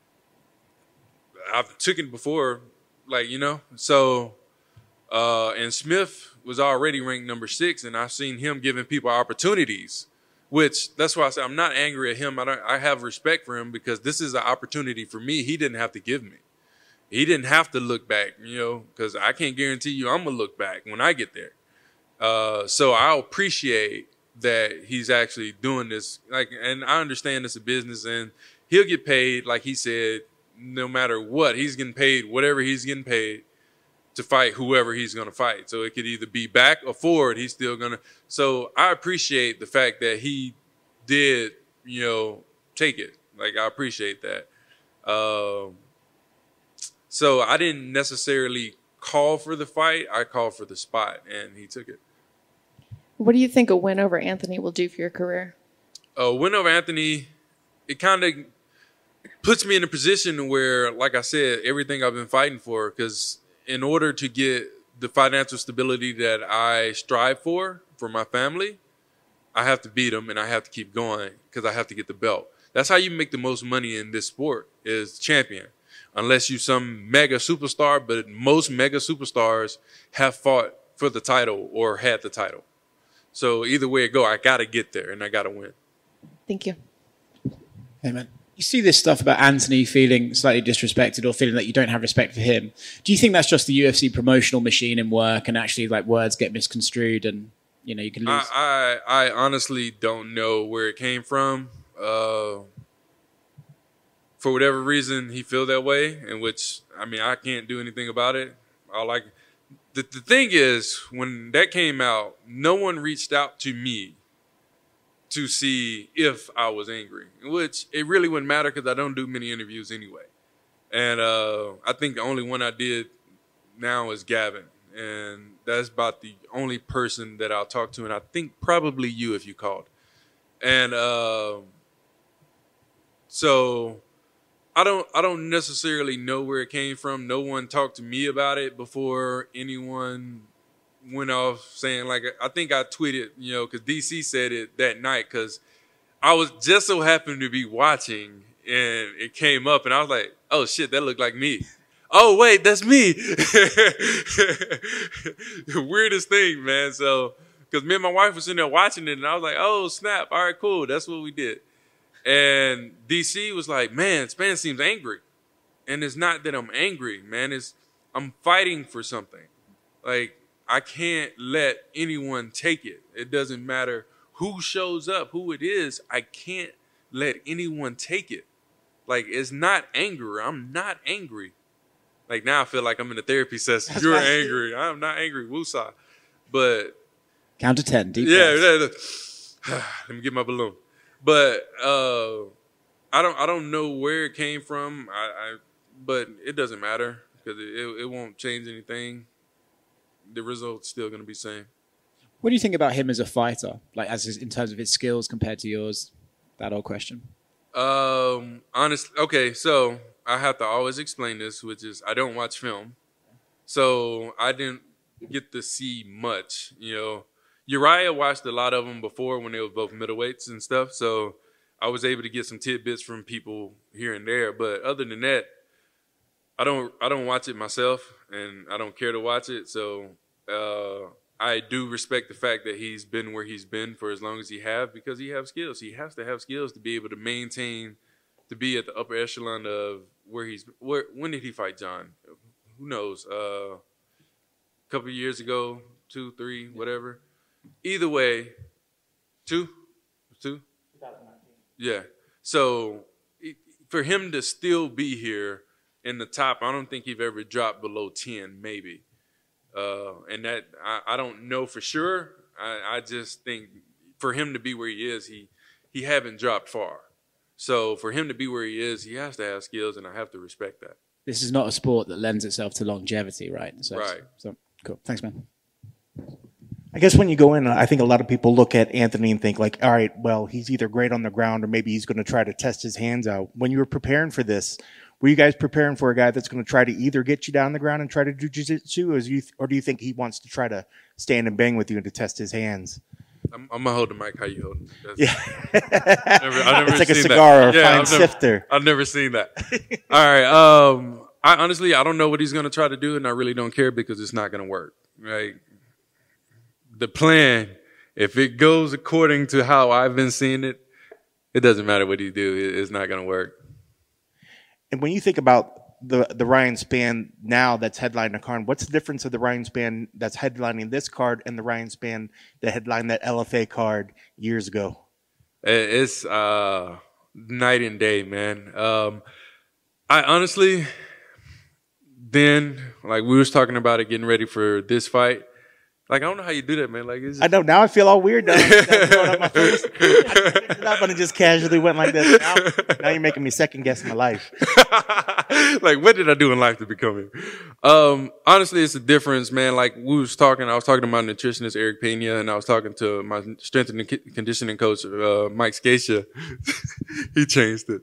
I've taken it before, like, you know, so... Uh, and Smith was already ranked number six, and I've seen him giving people opportunities, which that's why I say I'm not angry at him. I don't, I have respect for him because this is an opportunity for me. He didn't have to give me. He didn't have to look back, you know, because I can't guarantee you I'm going to look back when I get there. Uh, so I appreciate that he's actually doing this. Like, and I understand it's a business, and he'll get paid, like he said, no matter what. He's getting paid whatever he's getting paid to fight whoever he's going to fight. So it could either be back or forward. He's still going to. So I appreciate the fact that he did, you know, take it. Like, I appreciate that. Um, so I didn't necessarily call for the fight. I called for the spot, and he took it. What do you think a win over Anthony will do for your career? A win over Anthony, it kind of puts me in a position where, like I said, everything I've been fighting for, because in order to get the financial stability that I strive for, for my family, I have to beat them and I have to keep going because I have to get the belt. That's how you make the most money in this sport, is champion. Unless you're some mega superstar, but most mega superstars have fought for the title or had the title. So either way it go, I got to get there and I got to win. Thank you. Hey, man. You see this stuff about Anthony feeling slightly disrespected or feeling that you don't have respect for him. Do you think that's just the U F C promotional machine in work and actually like words get misconstrued and, you know, you can lose? I, I, I honestly don't know where it came from. Uh, for whatever reason, he feel that way, in which, I mean, I can't do anything about it. I like the, the thing is, when that came out, no one reached out to me to see if I was angry, which it really wouldn't matter because I don't do many interviews anyway. And uh, I think the only one I did now is Gavin. And that's about the only person that I'll talk to. And I think probably you if you called. And uh, so I don't I don't necessarily know where it came from. No one talked to me about it before anyone went off saying, like, I think I tweeted, you know, because D C said it that night because I was just so happened to be watching and it came up and I was like, oh, shit, that looked like me. Oh, wait, that's me. The weirdest thing, man. So, because me and my wife were sitting there watching it and I was like, oh, snap. All right, cool. That's what we did. And D C was like, man, Spann seems angry. And it's not that I'm angry, man. It's I'm fighting for something. Like, I can't let anyone take it. It doesn't matter who shows up, who it is. I can't let anyone take it. Like, it's not anger. I'm not angry. Like, now I feel like I'm in a therapy session. That's You're right. angry. I'm not angry. Woosah. But count to ten. Deep yeah. yeah let me get my balloon. But uh, I don't. I don't know where it came from. I. I but it doesn't matter because it, it. It won't change anything. The result's still going to be the same. What do you think about him as a fighter? Like, as his, in terms of his skills compared to yours? That old question. Um. Honestly, okay. So I have to always explain this, which is I don't watch film, so I didn't get to see much. You know, Uriah watched a lot of them before when they were both middleweights and stuff, so I was able to get some tidbits from people here and there. But other than that, I don't I don't watch it myself, and I don't care to watch it. So uh, I do respect the fact that he's been where he's been for as long as he have, because he has skills. He has to have skills to be able to maintain, to be at the upper echelon of where he's. Where when did he fight John? Who knows? Uh, a couple of years ago, two, three, whatever. Either way, two, two. Yeah. So for him to still be here in the top, I don't think he've ever dropped below ten, maybe. Uh, and that I, I don't know for sure. I, I just think for him to be where he is, he he haven't dropped far. So for him to be where he is, he has to have skills, and I have to respect that. This is not a sport that lends itself to longevity, right? So, right. So cool. Thanks, man. I guess when you go in, I think a lot of people look at Anthony and think like, all right, well, he's either great on the ground or maybe he's going to try to test his hands out. When you were preparing for this, were you guys preparing for a guy that's going to try to either get you down on the ground and try to do jiu-jitsu, or, you, or do you think he wants to try to stand and bang with you and to test his hands? I'm, I'm going to hold the mic. How you holding it? Yeah. I've never, I've never it's like a seen cigar that. or a yeah, fine I've never, sifter. I've never seen that. All right. Um, I honestly, I don't know what he's going to try to do, and I really don't care because it's not going to work. Right? The plan, if it goes according to how I've been seeing it, it doesn't matter what he do. It's not going to work. And when you think about the the Ryan Spann now that's headlining the card, what's the difference of the Ryan Spann that's headlining this card and the Ryan Spann that headlined that L F A card years ago? It's uh, night and day, man. Um, I honestly, then, like we was talking about it, getting ready for this fight. Like, I don't know how you do that, man. Like, it's just... I know. Now I feel all weird. Now I'm my face. I'm not going to just casually went like this. Now, now you're making me second guess my life. Like, what did I do in life to become here? Um, honestly, it's a difference, man. Like, we was talking, I was talking to my nutritionist, Eric Pena, and I was talking to my strength and conditioning coach, uh, Mike Scacia. He changed it.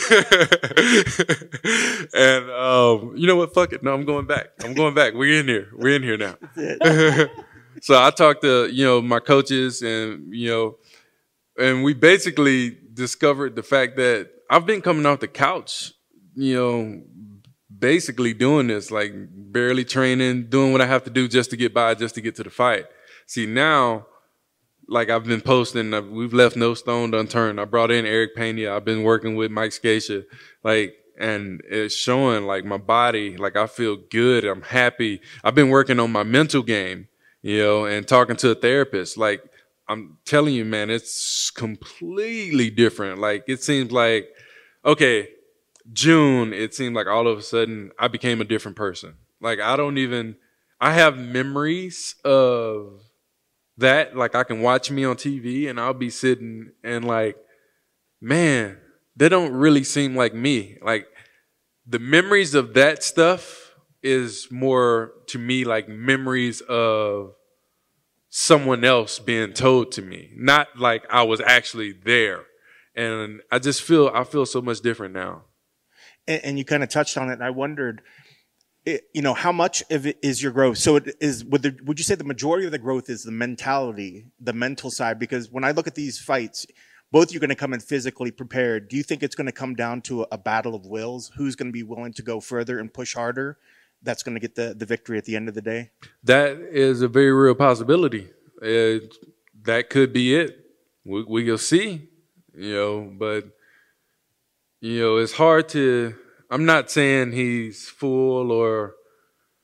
And, um, you know what? Fuck it. No, I'm going back. I'm going back. We're in here. We're in here now. So I talked to, you know, my coaches and, you know, and we basically discovered the fact that I've been coming off the couch, you know, basically doing this, like barely training, doing what I have to do just to get by, just to get to the fight. See, now, like I've been posting, we've left no stone unturned. I brought in Eric Pena. I've been working with Mike Scacia, like, and it's showing like my body, like I feel good. I'm happy. I've been working on my mental game, you know, and talking to a therapist. Like, I'm telling you, man, it's completely different. Like, it seems like, okay, June, it seemed like all of a sudden I became a different person. Like, I don't even, I have memories of that. Like, I can watch me on T V and I'll be sitting and like, man, they don't really seem like me. Like, the memories of that stuff is more to me like memories of someone else being told to me, not like I was actually there. And I just feel, I feel so much different now. And, and you kind of touched on it, and I wondered, it, you know, how much of it is your growth? So it is, would, the, would you say the majority of the growth is the mentality, the mental side? Because when I look at these fights, both you're going to come in physically prepared. Do you think it's going to come down to a, a battle of wills? Who's going to be willing to go further and push harder? That's going to get the, the victory at the end of the day? That is a very real possibility. Uh, that could be it. We, we'll see, you know, but, you know, it's hard to, I'm not saying he's full or,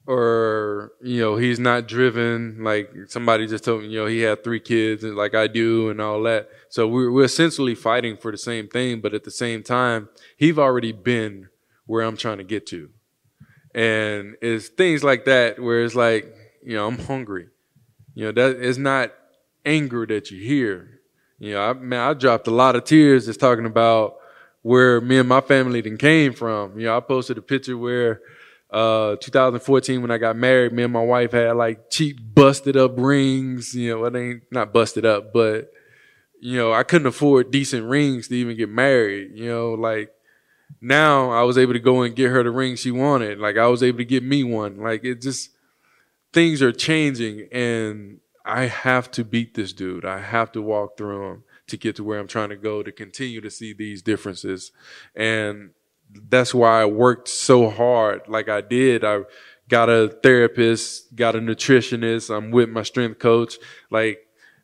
or, you know, he's not driven. Like somebody just told me, you know, he had three kids and like I do and all that. So we're, we're essentially fighting for the same thing. But at the same time, he's already been where I'm trying to get to. And it's things like that where it's like, you know, I'm hungry. You know, that it's not anger that you hear. You know, I, man, I dropped a lot of tears just talking about where me and my family then came from. You know, I posted a picture where uh, two thousand fourteen when I got married, me and my wife had like cheap busted up rings. You know, it ain't not busted up, but, you know, I couldn't afford decent rings to even get married. You know, like now I was able to go and get her the ring she wanted. Like I was able to get me one. Like it just, things are changing and I have to beat this dude. I have to walk through him to get to where I'm trying to go, to continue to see these differences. And that's why I worked so hard like I did. I got a therapist, got a nutritionist. I'm with my strength coach. Like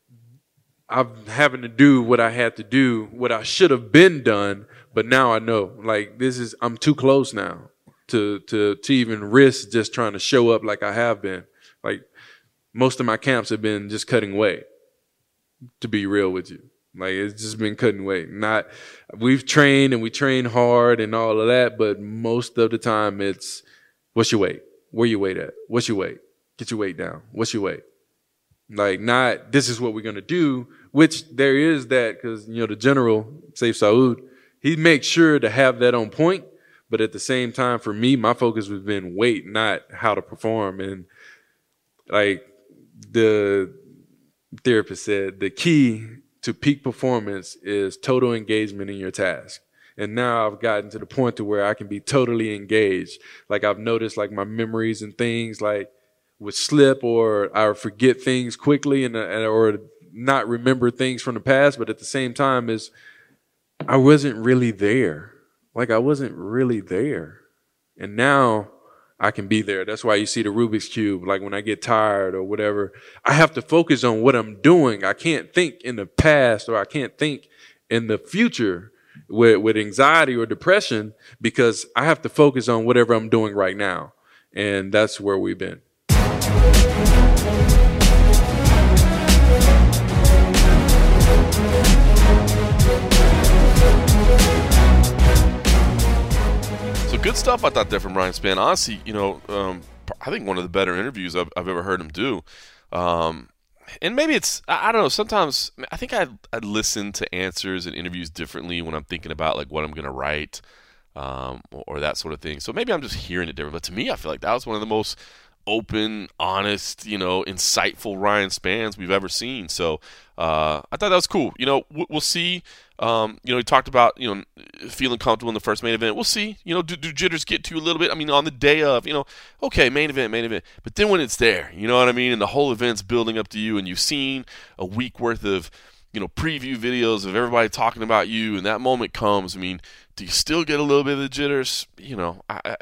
I'm having to do what I had to do, what I should have been done. But now I know, like this is, I'm too close now to, to, to even risk just trying to show up like I have been. Like most of my camps have been just cutting weight, to be real with you. Like it's just been cutting weight. Not, we've trained and we train hard and all of that, but most of the time it's, what's your weight? Where your weight at? What's your weight? Get your weight down. What's your weight? Like not, this is what we're going to do, which there is that because, you know, the general, Saif Saud, he makes sure to have that on point. But at the same time, for me, my focus has been weight, not how to perform. And like the therapist said, the key to peak performance is total engagement in your task. And now I've gotten to the point to where I can be totally engaged. Like I've noticed like my memories and things like would slip or I would forget things quickly and or not remember things from the past. But at the same time is I wasn't really there. Like I wasn't really there. And now I can be there. That's why you see the Rubik's Cube. Like when I get tired or whatever, I have to focus on what I'm doing. I can't think in the past or I can't think in the future with, with anxiety or depression because I have to focus on whatever I'm doing right now. And that's where we've been. Good stuff I thought there from Ryan Spann. Honestly, you know, um, I think one of the better interviews I've, I've ever heard him do. Um, and maybe it's, I, I don't know, sometimes I think I I listen to answers and interviews differently when I'm thinking about like what I'm going to write um, or, or that sort of thing. So maybe I'm just hearing it different. But to me, I feel like that was one of the most open, honest, you know, insightful Ryan Spanns we've ever seen. So uh, I thought that was cool. You know, we'll see. Um, you know, he talked about, you know, feeling comfortable in the first main event. We'll see. You know, do, do jitters get to you a little bit? I mean, on the day of, you know, okay, main event, main event. But then when it's there, you know what I mean? And the whole event's building up to you and you've seen a week worth of, you know, preview videos of everybody talking about you and that moment comes. I mean, do you still get a little bit of the jitters? You know, I, I,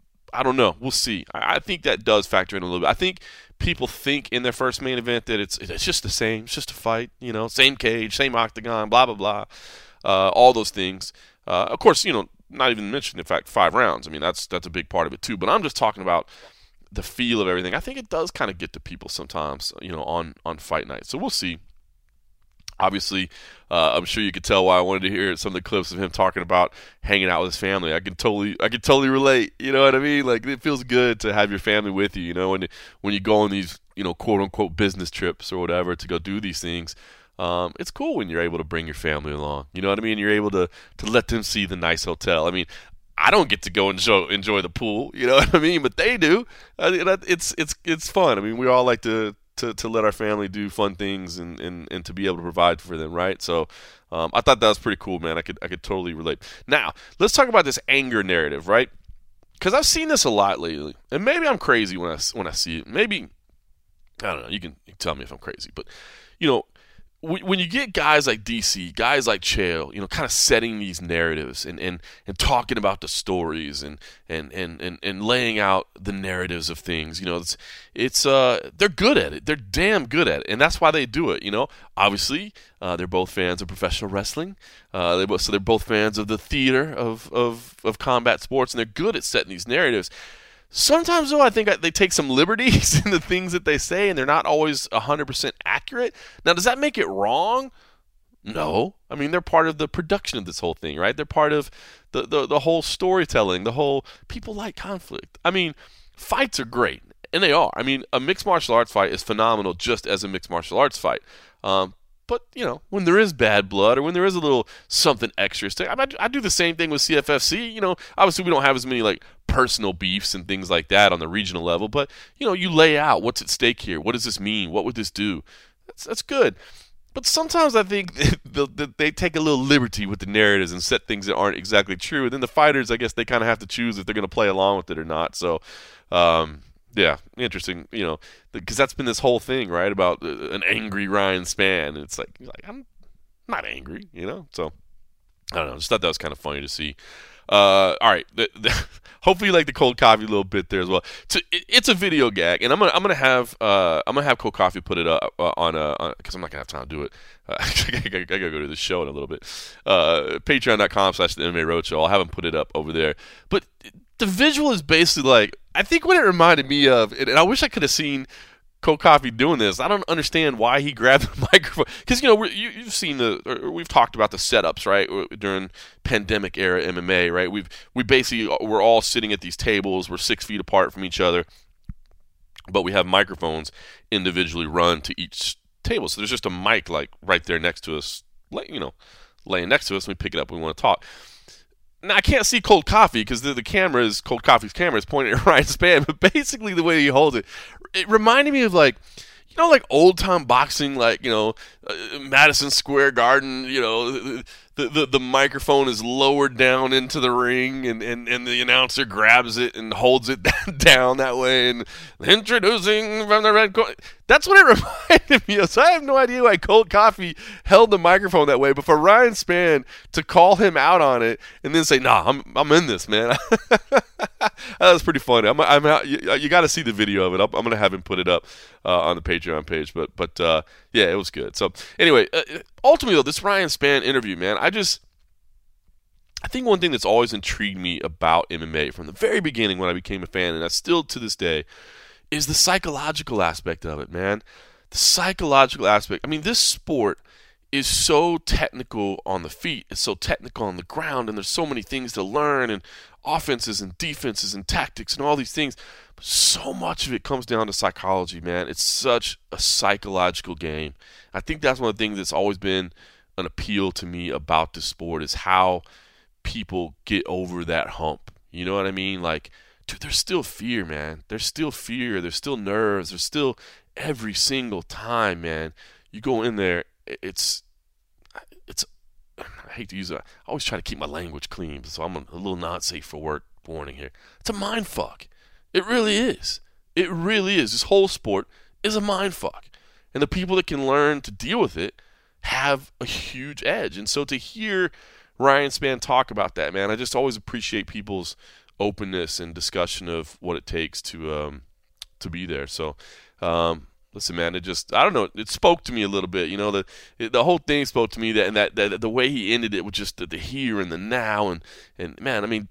I don't know. We'll see. I, I think that does factor in a little bit. I think people think in their first main event that it's it's just the same. It's just a fight, you know, same cage, same octagon, blah, blah, blah, uh, all those things. Uh, of course, you know, not even mention the fact five rounds. I mean, that's that's a big part of it too. But I'm just talking about the feel of everything. I think it does kind of get to people sometimes, you know, on, on fight night. So we'll see. Obviously, uh, I'm sure you could tell why I wanted to hear some of the clips of him talking about hanging out with his family. I can totally, I can totally relate. You know what I mean? Like it feels good to have your family with you. You know, when when you go on these, you know, quote unquote business trips or whatever to go do these things. Um, it's cool when you're able to bring your family along. You know what I mean? You're able to to let them see the nice hotel. I mean, I don't get to go and enjoy, enjoy the pool. You know what I mean? But they do. I mean, it's it's it's fun. I mean, we all like to. To, to let our family do fun things and, and, and to be able to provide for them, right? So um, I thought that was pretty cool, man. I could I could totally relate. Now, let's talk about this anger narrative, right? Because I've seen this a lot lately. And maybe I'm crazy when I, when I see it. Maybe, I don't know, you can, you can tell me if I'm crazy. But, you know, when you get guys like D C, guys like Chael, you know, kind of setting these narratives and, and, and talking about the stories and, and, and, and, and laying out the narratives of things, you know, it's, it's uh they're good at it. They're damn good at it. And that's why they do it, you know. Obviously, uh, they're both fans of professional wrestling. Uh, they both, so they're both fans of the theater of, of, of combat sports, and they're good at setting these narratives. Sometimes, though, I think they take some liberties in the things that they say, and they're not always one hundred percent accurate. Now, does that make it wrong? No. I mean, they're part of the production of this whole thing, right? They're part of the, the, the whole storytelling, the whole – people like conflict. I mean, fights are great, and they are. I mean, a mixed martial arts fight is phenomenal just as a mixed martial arts fight. Um, but, you know, when there is bad blood or when there is a little something extra, I, mean, I do the same thing with C F F C. You know, obviously we don't have as many, like, personal beefs and things like that on the regional level, but, you know, you lay out what's at stake here. What does this mean? What would this do? That's, that's good. But sometimes I think they take a little liberty with the narratives and set things that aren't exactly true. And then the fighters, I guess, they kind of have to choose if they're going to play along with it or not. So, um, yeah, interesting, you know, because that's been this whole thing, right, about an angry Ryan Spann. And it's like, like, I'm not angry, you know? So, I don't know. Just thought that was kind of funny to see. Uh, all right. The, the, hopefully you like the cold coffee a little bit there as well. So it, it's a video gag, and I'm gonna I'm gonna have uh, I'm gonna have cold coffee put it up uh, on a because I'm not gonna have time to do it. Uh, I, gotta, I gotta go to the show in a little bit. Uh, Patreon.com slash the M M A Roadshow. I'll have him put it up over there. But the visual is basically like, I think what it reminded me of, and I wish I could have seen Cold Coffee doing this. I don't understand why he grabbed the microphone, because you know we're, you, you've seen the, or we've talked about the setups, right, during pandemic era M M A, right? We've we basically we're all sitting at these tables, we're six feet apart from each other, but we have microphones individually run to each table. So there's just a mic like right there next to us, you know, laying next to us, and we pick it up when we want to talk. Now, I can't see Cold Coffee because the, the camera is, Cold Coffee's camera is pointing at Ryan Spann, but basically the way he holds it, it reminded me of like, you know, like old-time boxing, like, you know, uh, Madison Square Garden, you know, the, the the microphone is lowered down into the ring, and, and, and the announcer grabs it and holds it down that way, and introducing from the red corner. That's what it reminded me of. So I have no idea why Cold Coffee held the microphone that way, but for Ryan Spann to call him out on it and then say, nah, I'm I'm in this, man. That was pretty funny. I'm, I'm out, you, you got to see the video of it. I'm, I'm going to have him put it up uh, on the Patreon page, but, but uh, yeah, it was good. So anyway, uh, ultimately, though, this Ryan Spann interview, man, I just, I think one thing that's always intrigued me about M M A from the very beginning when I became a fan, and I still to this day, is the psychological aspect of it, man. The psychological aspect. I mean, this sport is so technical on the feet. It's so technical on the ground, and there's so many things to learn, and offenses and defenses and tactics and all these things. But so much of it comes down to psychology, man. It's such a psychological game. I think that's one of the things that's always been an appeal to me about the sport, is how people get over that hump. You know what I mean? Like, dude, there's still fear, man. There's still fear. There's still nerves. There's still every single time, man. You go in there, it's, it's, I hate to use it. I always try to keep my language clean, so I'm a, a little not safe for work warning here. It's a mind fuck. It really is. It really is. This whole sport is a mind fuck. And the people that can learn to deal with it have a huge edge. And so to hear Ryan Spann talk about that, man, I just always appreciate people's openness and discussion of what it takes to um, to be there. So, um, listen, man, it just, I don't know, it spoke to me a little bit. You know, the it, the whole thing spoke to me, that and that, that the way he ended it with just the, the here and the now. And, and man, I mean,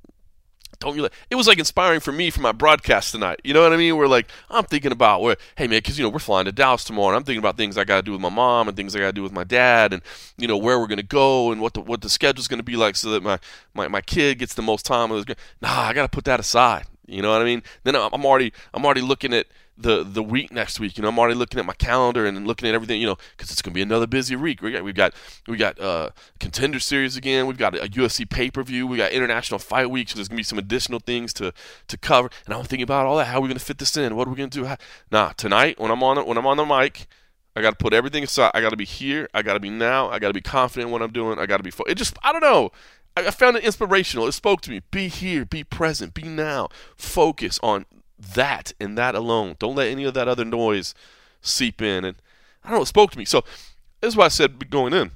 don't you? It was like inspiring for me for my broadcast tonight. You know what I mean? We're like, I'm thinking about where, hey man, because you know we're flying to Dallas tomorrow, and I'm thinking about things I got to do with my mom and things I got to do with my dad, and you know where we're gonna go and what the what the schedule's gonna be like, so that my my, my kid gets the most time. Nah, I got to put that aside. You know what I mean? Then I'm already I'm already looking at the the week next week. You know, I'm already looking at my calendar and looking at everything. You know, because it's gonna be another busy week. We got we've got we got uh, Contender Series again. We've got a U F C pay per view. We got International Fight Week. So there's gonna be some additional things to to cover. And I'm thinking about all that. How are we gonna fit this in? What are we gonna do? How, nah, tonight when I'm on when I'm on the mic, I got to put everything aside. I got to be here. I got to be now. I got to be confident in what I'm doing. I got to be. Fo- it just I don't know. I found it inspirational. It spoke to me. Be here, be present, be now. Focus on that and that alone. Don't let any of that other noise seep in. And I don't know, it spoke to me. So this is why I said going in,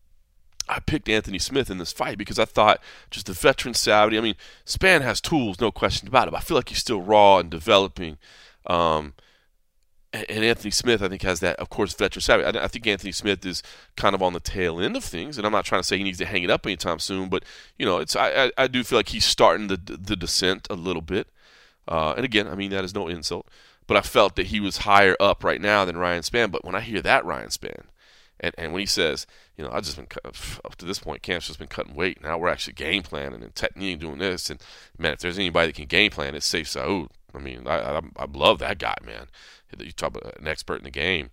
I picked Anthony Smith in this fight because I thought just the veteran savvy. I mean, Spann has tools, no question about it, but I feel like he's still raw and developing. Um, And Anthony Smith, I think, has that, of course, veteran savvy. I think Anthony Smith is kind of on the tail end of things, and I'm not trying to say he needs to hang it up anytime soon, but, you know, it's I, I do feel like he's starting the the descent a little bit. Uh, and again, I mean that is no insult, but I felt that he was higher up right now than Ryan Spann. But when I hear that Ryan Spann, and, and when he says, you know, I've just been, up to this point, Cam's just been cutting weight. Now we're actually game planning and technique doing this. And, man, if there's anybody that can game plan, it's Sayif Saud. I mean, I, I, I love that guy, man. You talk about an expert in the game.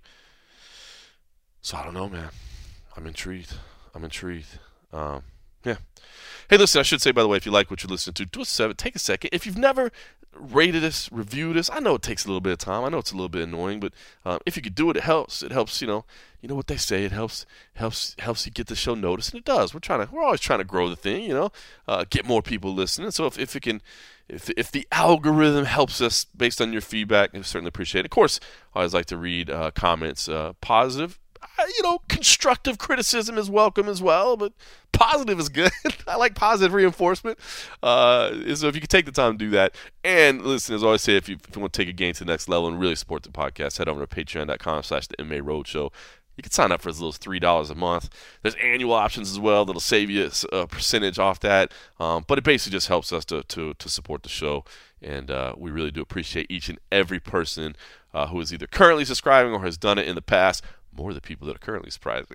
So I don't know, man. I'm intrigued. I'm intrigued. Um, yeah. Hey, listen, I should say, by the way, if you like what you're listening to, do us a seven. Take a second. If you've never rated us, reviewed us, I know it takes a little bit of time. I know it's a little bit annoying, but um, if you could do it, it helps. It helps, you know, you know what they say. It helps, helps, helps you get the show noticed, and it does. We're trying to, we're always trying to grow the thing, you know, uh, get more people listening. So if, if it can, if if the algorithm helps us based on your feedback, I certainly appreciate it. Of course, I always like to read uh, comments, uh, positive. You know, constructive criticism is welcome as well, but positive is good. I like positive reinforcement. Uh, so if you can take the time to do that. And listen, as I always say, if you, if you want to take a game to the next level and really support the podcast, head over to patreon.com slash the M M A Roadshow. You can sign up for as little as three dollars a month. There's annual options as well that'll save you a percentage off that. Um, but it basically just helps us to, to, to support the show. And uh, we really do appreciate each and every person uh, who is either currently subscribing or has done it in the past. More of the people that are currently surprised.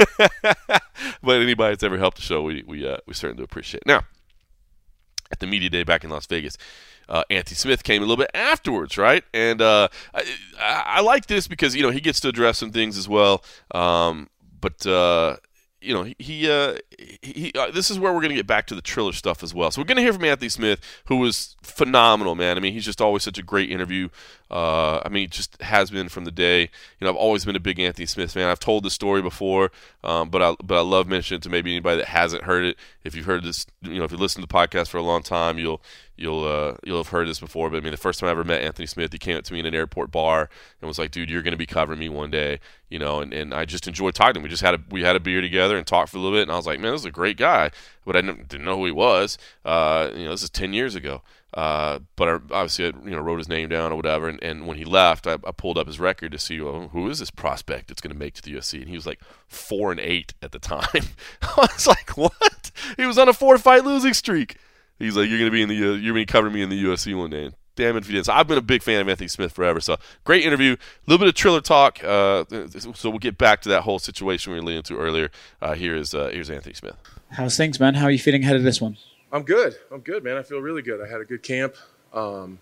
But anybody that's ever helped the show, we we uh, we certainly do appreciate it. Now, at the media day back in Las Vegas, uh, Anthony Smith came a little bit afterwards, right? And uh, I, I, I like this because, you know, he gets to address some things as well. Um, but uh, you know, he, he, uh, he uh, this is where we're going to get back to the Triller stuff as well. So we're going to hear from Anthony Smith, who was phenomenal, man. I mean, he's just always such a great interview. Uh, I mean, he just has been from the day. You know, I've always been a big Anthony Smith fan. I've told this story before, um, but I but I love mentioning it to maybe anybody that hasn't heard it. If you've heard this, you know, if you listen to the podcast for a long time, you'll you'll uh, you'll have heard this before. But I mean, the first time I ever met Anthony Smith, he came up to me in an airport bar and was like, "Dude, you're going to be covering me one day," you know. And, and I just enjoyed talking to him. We just had a we had a beer together and talked for a little bit, and I was like, "Man, this is a great guy," but I didn't know who he was. Uh, you know, this is ten years ago. Uh, but I, obviously, I you know wrote his name down or whatever, and, and when he left, I, I pulled up his record to see, well, who is this prospect that's going to make to the U F C, and he was like four and eight at the time. I was like, what? He was on a four-fight losing streak. He's like, you're going to be in the, uh, you're going to cover me in the U F C one day. And damn it if you didn't. So I've been a big fan of Anthony Smith forever. So great interview, a little bit of Triller talk. Uh, so we'll get back to that whole situation we were leading to earlier. Uh, here is uh, here's Anthony Smith. How's things, man? How are you feeling ahead of this one? I'm good. I'm good, man. I feel really good. I had a good camp. Um,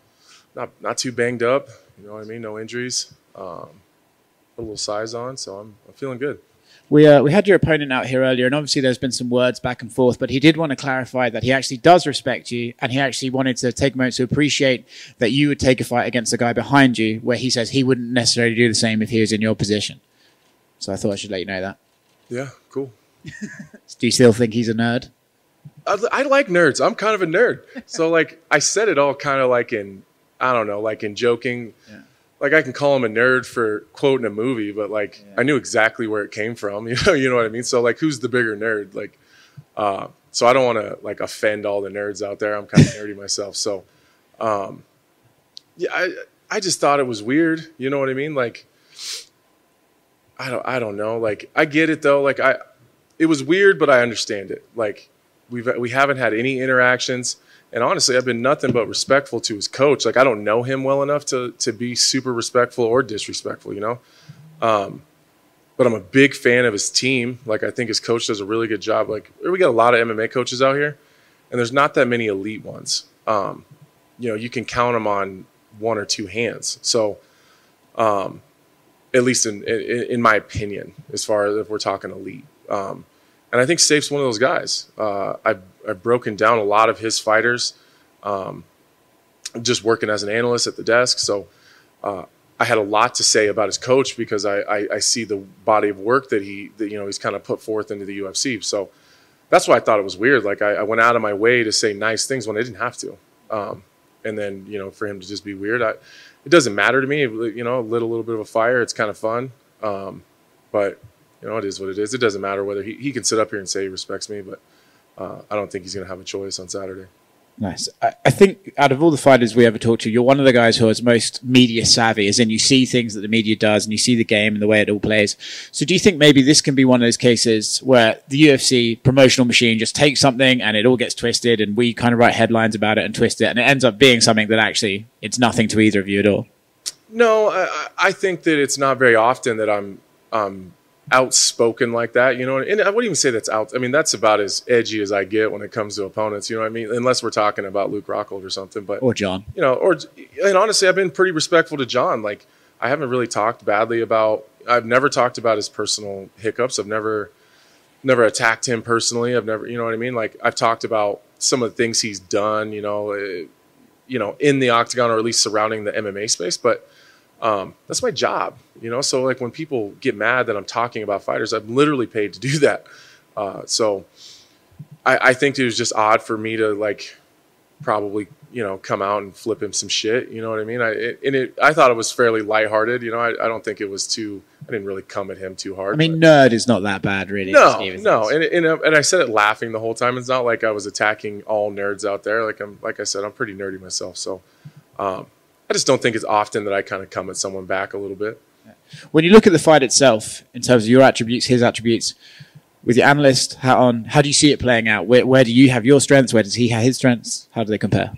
not not too banged up. You know what I mean? No injuries. Um, put a little size on, so I'm, I'm feeling good. We uh, we had your opponent out here earlier, and obviously there's been some words back and forth, but he did want to clarify that he actually does respect you, and he actually wanted to take a moment to appreciate that you would take a fight against a guy behind you, where he says he wouldn't necessarily do the same if he was in your position. So I thought I should let you know that. Yeah, cool. Do you still think he's a nerd? I, I like nerds. I'm kind of a nerd. So, like, I said it all kind of like in, I don't know, like in joking. Yeah. Like, I can call him a nerd for quoting a movie, but, like, yeah. I knew exactly where it came from. You know, you know what I mean? So, like, who's the bigger nerd? Like, uh, so I don't want to, like, offend all the nerds out there. I'm kind of nerdy myself. So, um, yeah, I I just thought it was weird. You know what I mean? Like, I don't I don't know. Like, I get it, though. Like, I it was weird, but I understand it. Like, We've we haven't had any interactions, and honestly, I've been nothing but respectful to his coach. Like, I don't know him well enough to to be super respectful or disrespectful, you know. Um, but I'm a big fan of his team. Like, I think his coach does a really good job. Like, we got a lot of M M A coaches out here, and there's not that many elite ones. Um, you know, you can count them on one or two hands. So, um, at least in, in in my opinion, as far as if we're talking elite. Um, And I think Sayif's one of those guys. Uh, I've, I've broken down a lot of his fighters, um, just working as an analyst at the desk. So uh, I had a lot to say about his coach because I, I, I see the body of work that he, that, you know, he's kind of put forth into the U F C. So that's why I thought it was weird. Like, I, I went out of my way to say nice things when I didn't have to. Um, and then, you know, for him to just be weird, I, it doesn't matter to me. You know, lit a little bit of a fire. It's kind of fun. Um, but you know, it is what it is. It doesn't matter whether he, he can sit up here and say he respects me, but uh, I don't think he's going to have a choice on Saturday. Nice. I, I think out of all the fighters we ever talked to, you're one of the guys who is most media savvy, as in you see things that the media does and you see the game and the way it all plays. So do you think maybe this can be one of those cases where the U F C promotional machine just takes something and it all gets twisted and we kind of write headlines about it and twist it and it ends up being something that actually it's nothing to either of you at all? No, I, I think that it's not very often that I'm um, outspoken like that, you know, and I wouldn't even say that's out. I mean, that's about as edgy as I get when it comes to opponents, you know what I mean? Unless we're talking about Luke Rockhold or something, but or John, you know, or, and honestly, I've been pretty respectful to John. Like I haven't really talked badly about, I've never talked about his personal hiccups. I've never, never attacked him personally. I've never, you know what I mean? Like I've talked about some of the things he's done, you know, uh, you know, in the octagon or at least surrounding the M M A space, but Um, that's my job, you know? So like when people get mad that I'm talking about fighters, I'm literally paid to do that. Uh, so I, I think it was just odd for me to like probably, you know, come out and flip him some shit. You know what I mean? I, it, and it, I thought it was fairly lighthearted. You know, I, I don't think it was too, I didn't really come at him too hard. I mean, but. nerd is not that bad really. No, no. And, and, and I said it laughing the whole time. It's not like I was attacking all nerds out there. Like I'm, like I said, I'm pretty nerdy myself. So, um, I just don't think it's often that I kind of come at someone back a little bit. When you look at the fight itself, in terms of your attributes, his attributes, with your analyst hat on, how do you see it playing out? Where, where do you have your strengths? Where does he have his strengths? How do they compare?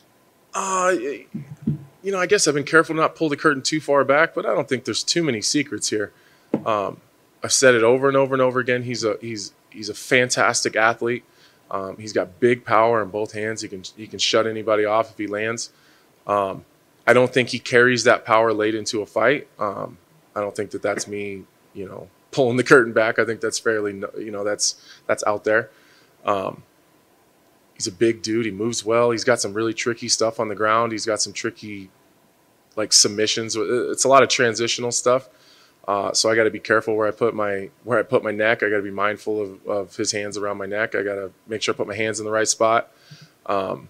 Uh, you know, I guess I've been careful not to pull the curtain too far back, but I don't think there's too many secrets here. Um, I've said it over and over and over again. He's a he's he's a fantastic athlete. Um, he's got big power in both hands. He can he can shut anybody off if he lands. Um, I don't think he carries that power late into a fight. Um, I don't think that that's me, you know, pulling the curtain back. I think that's fairly, you know, that's that's out there. Um, he's a big dude. He moves well. He's got some really tricky stuff on the ground. He's got some tricky, like submissions. It's a lot of transitional stuff. Uh, so I got to be careful where I put my where I put my neck. I got to be mindful of, of his hands around my neck. I got to make sure I put my hands in the right spot. Um,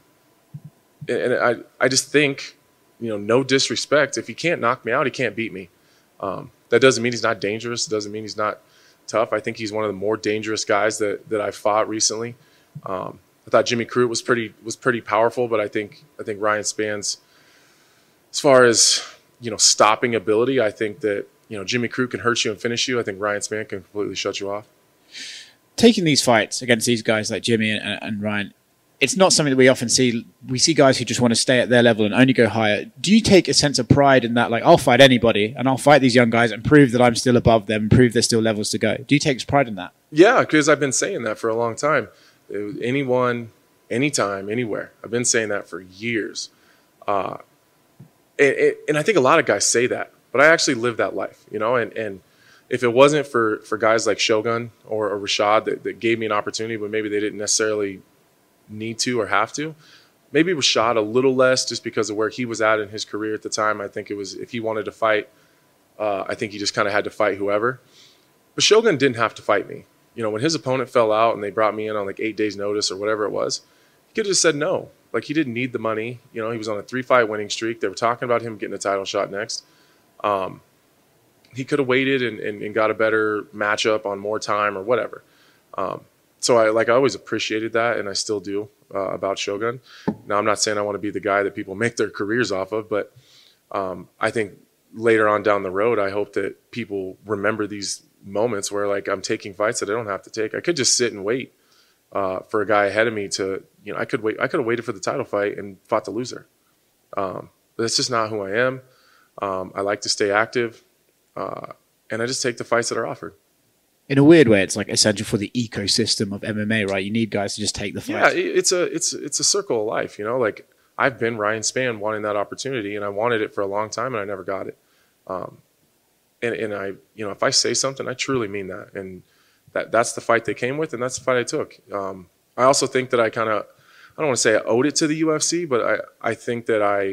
and I I just think. You know, no disrespect. If he can't knock me out, he can't beat me. Um, that doesn't mean he's not dangerous. It doesn't mean he's not tough. I think he's one of the more dangerous guys that that I've fought recently. Um, I thought Jimmy Crute was pretty was pretty powerful, but I think I think Ryan Spann's, as far as you know, stopping ability, I think that you know Jimmy Crute can hurt you and finish you. I think Ryan Spann can completely shut you off. Taking these fights against these guys like Jimmy and, and Ryan. It's not something that we often see. We see guys who just want to stay at their level and only go higher. Do you take a sense of pride in that? Like, I'll fight anybody and I'll fight these young guys and prove that I'm still above them, and prove there's still levels to go. Do you take pride in that? Yeah, because I've been saying that for a long time. Anyone, anytime, anywhere. I've been saying that for years. Uh, and, and I think a lot of guys say that, but I actually live that life, you know, and, and if it wasn't for, for guys like Shogun or, or Rashad that, that gave me an opportunity, but maybe they didn't necessarily need to or have to. Maybe Rashad a little less just because of where he was at in his career at the time. I think it was if he wanted to fight, uh, I think he just kind of had to fight whoever. But Shogun didn't have to fight me. You know, when his opponent fell out and they brought me in on like eight days notice or whatever it was, he could have just said no. Like he didn't need the money. You know, he was on a three-fight winning streak. They were talking about him getting a title shot next. Um, he could have waited and, and, and got a better matchup on more time or whatever. Um, So I like I always appreciated that, and I still do uh, about Shogun. Now I'm not saying I want to be the guy that people make their careers off of, but um, I think later on down the road, I hope that people remember these moments where like I'm taking fights that I don't have to take. I could just sit and wait uh, for a guy ahead of me to, you know, I could wait. I could have waited for the title fight and fought the loser. Um, but that's just not who I am. Um, I like to stay active, uh, and I just take the fights that are offered. In a weird way, it's like essential for the ecosystem of M M A, right? You need guys to just take the fight. Yeah, it's a it's it's a circle of life, you know. Like I've been Ryan Spann wanting that opportunity, and I wanted it for a long time, and I never got it. Um, and and I, you know, if I say something, I truly mean that, and that that's the fight they came with, and that's the fight I took. Um, I also think that I kind of, I don't want to say I owed it to the U F C, but I I think that I,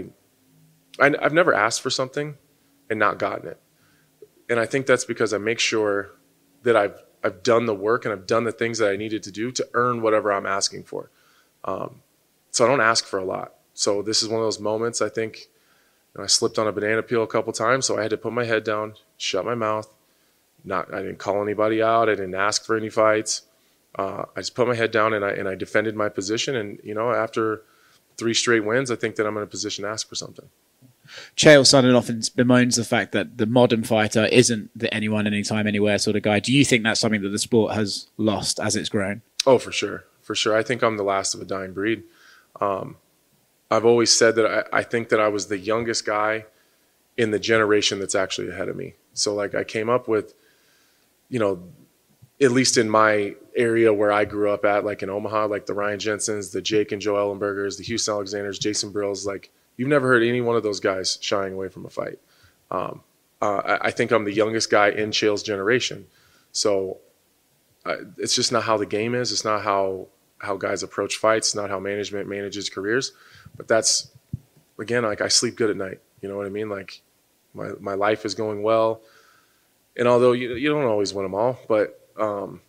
I I've never asked for something and not gotten it, and I think that's because I make sure that I've I've done the work and I've done the things that I needed to do to earn whatever I'm asking for. Um, so I don't ask for a lot. So this is one of those moments. I think you know, I slipped on a banana peel a couple times, so I had to put my head down, shut my mouth. Not I didn't call anybody out. I didn't ask for any fights. Uh, I just put my head down and I and I defended my position. And you know, after three straight wins, I think that I'm in a position to ask for something. Chael Sonnen often bemoans the fact that the modern fighter isn't the anyone, anytime, anywhere sort of guy. Do you think that's something that the sport has lost as it's grown? Oh, for sure. For sure. I think I'm the last of a dying breed. Um, I've always said that I, I think that I was the youngest guy in the generation that's actually ahead of me. So like I came up with, you know, at least in my area where I grew up at, like in Omaha, like the Ryan Jensens, the Jake and Joe Ellenbergers, the Houston Alexanders, Jason Brills, like you've never heard any one of those guys shying away from a fight. Um, uh, I, I think I'm the youngest guy in Chael's generation. So uh, it's just not how the game is. It's not how, how guys approach fights, not how management manages careers. But that's, again, like I sleep good at night. You know what I mean? Like my, my life is going well. And although you, you don't always win them all, but um,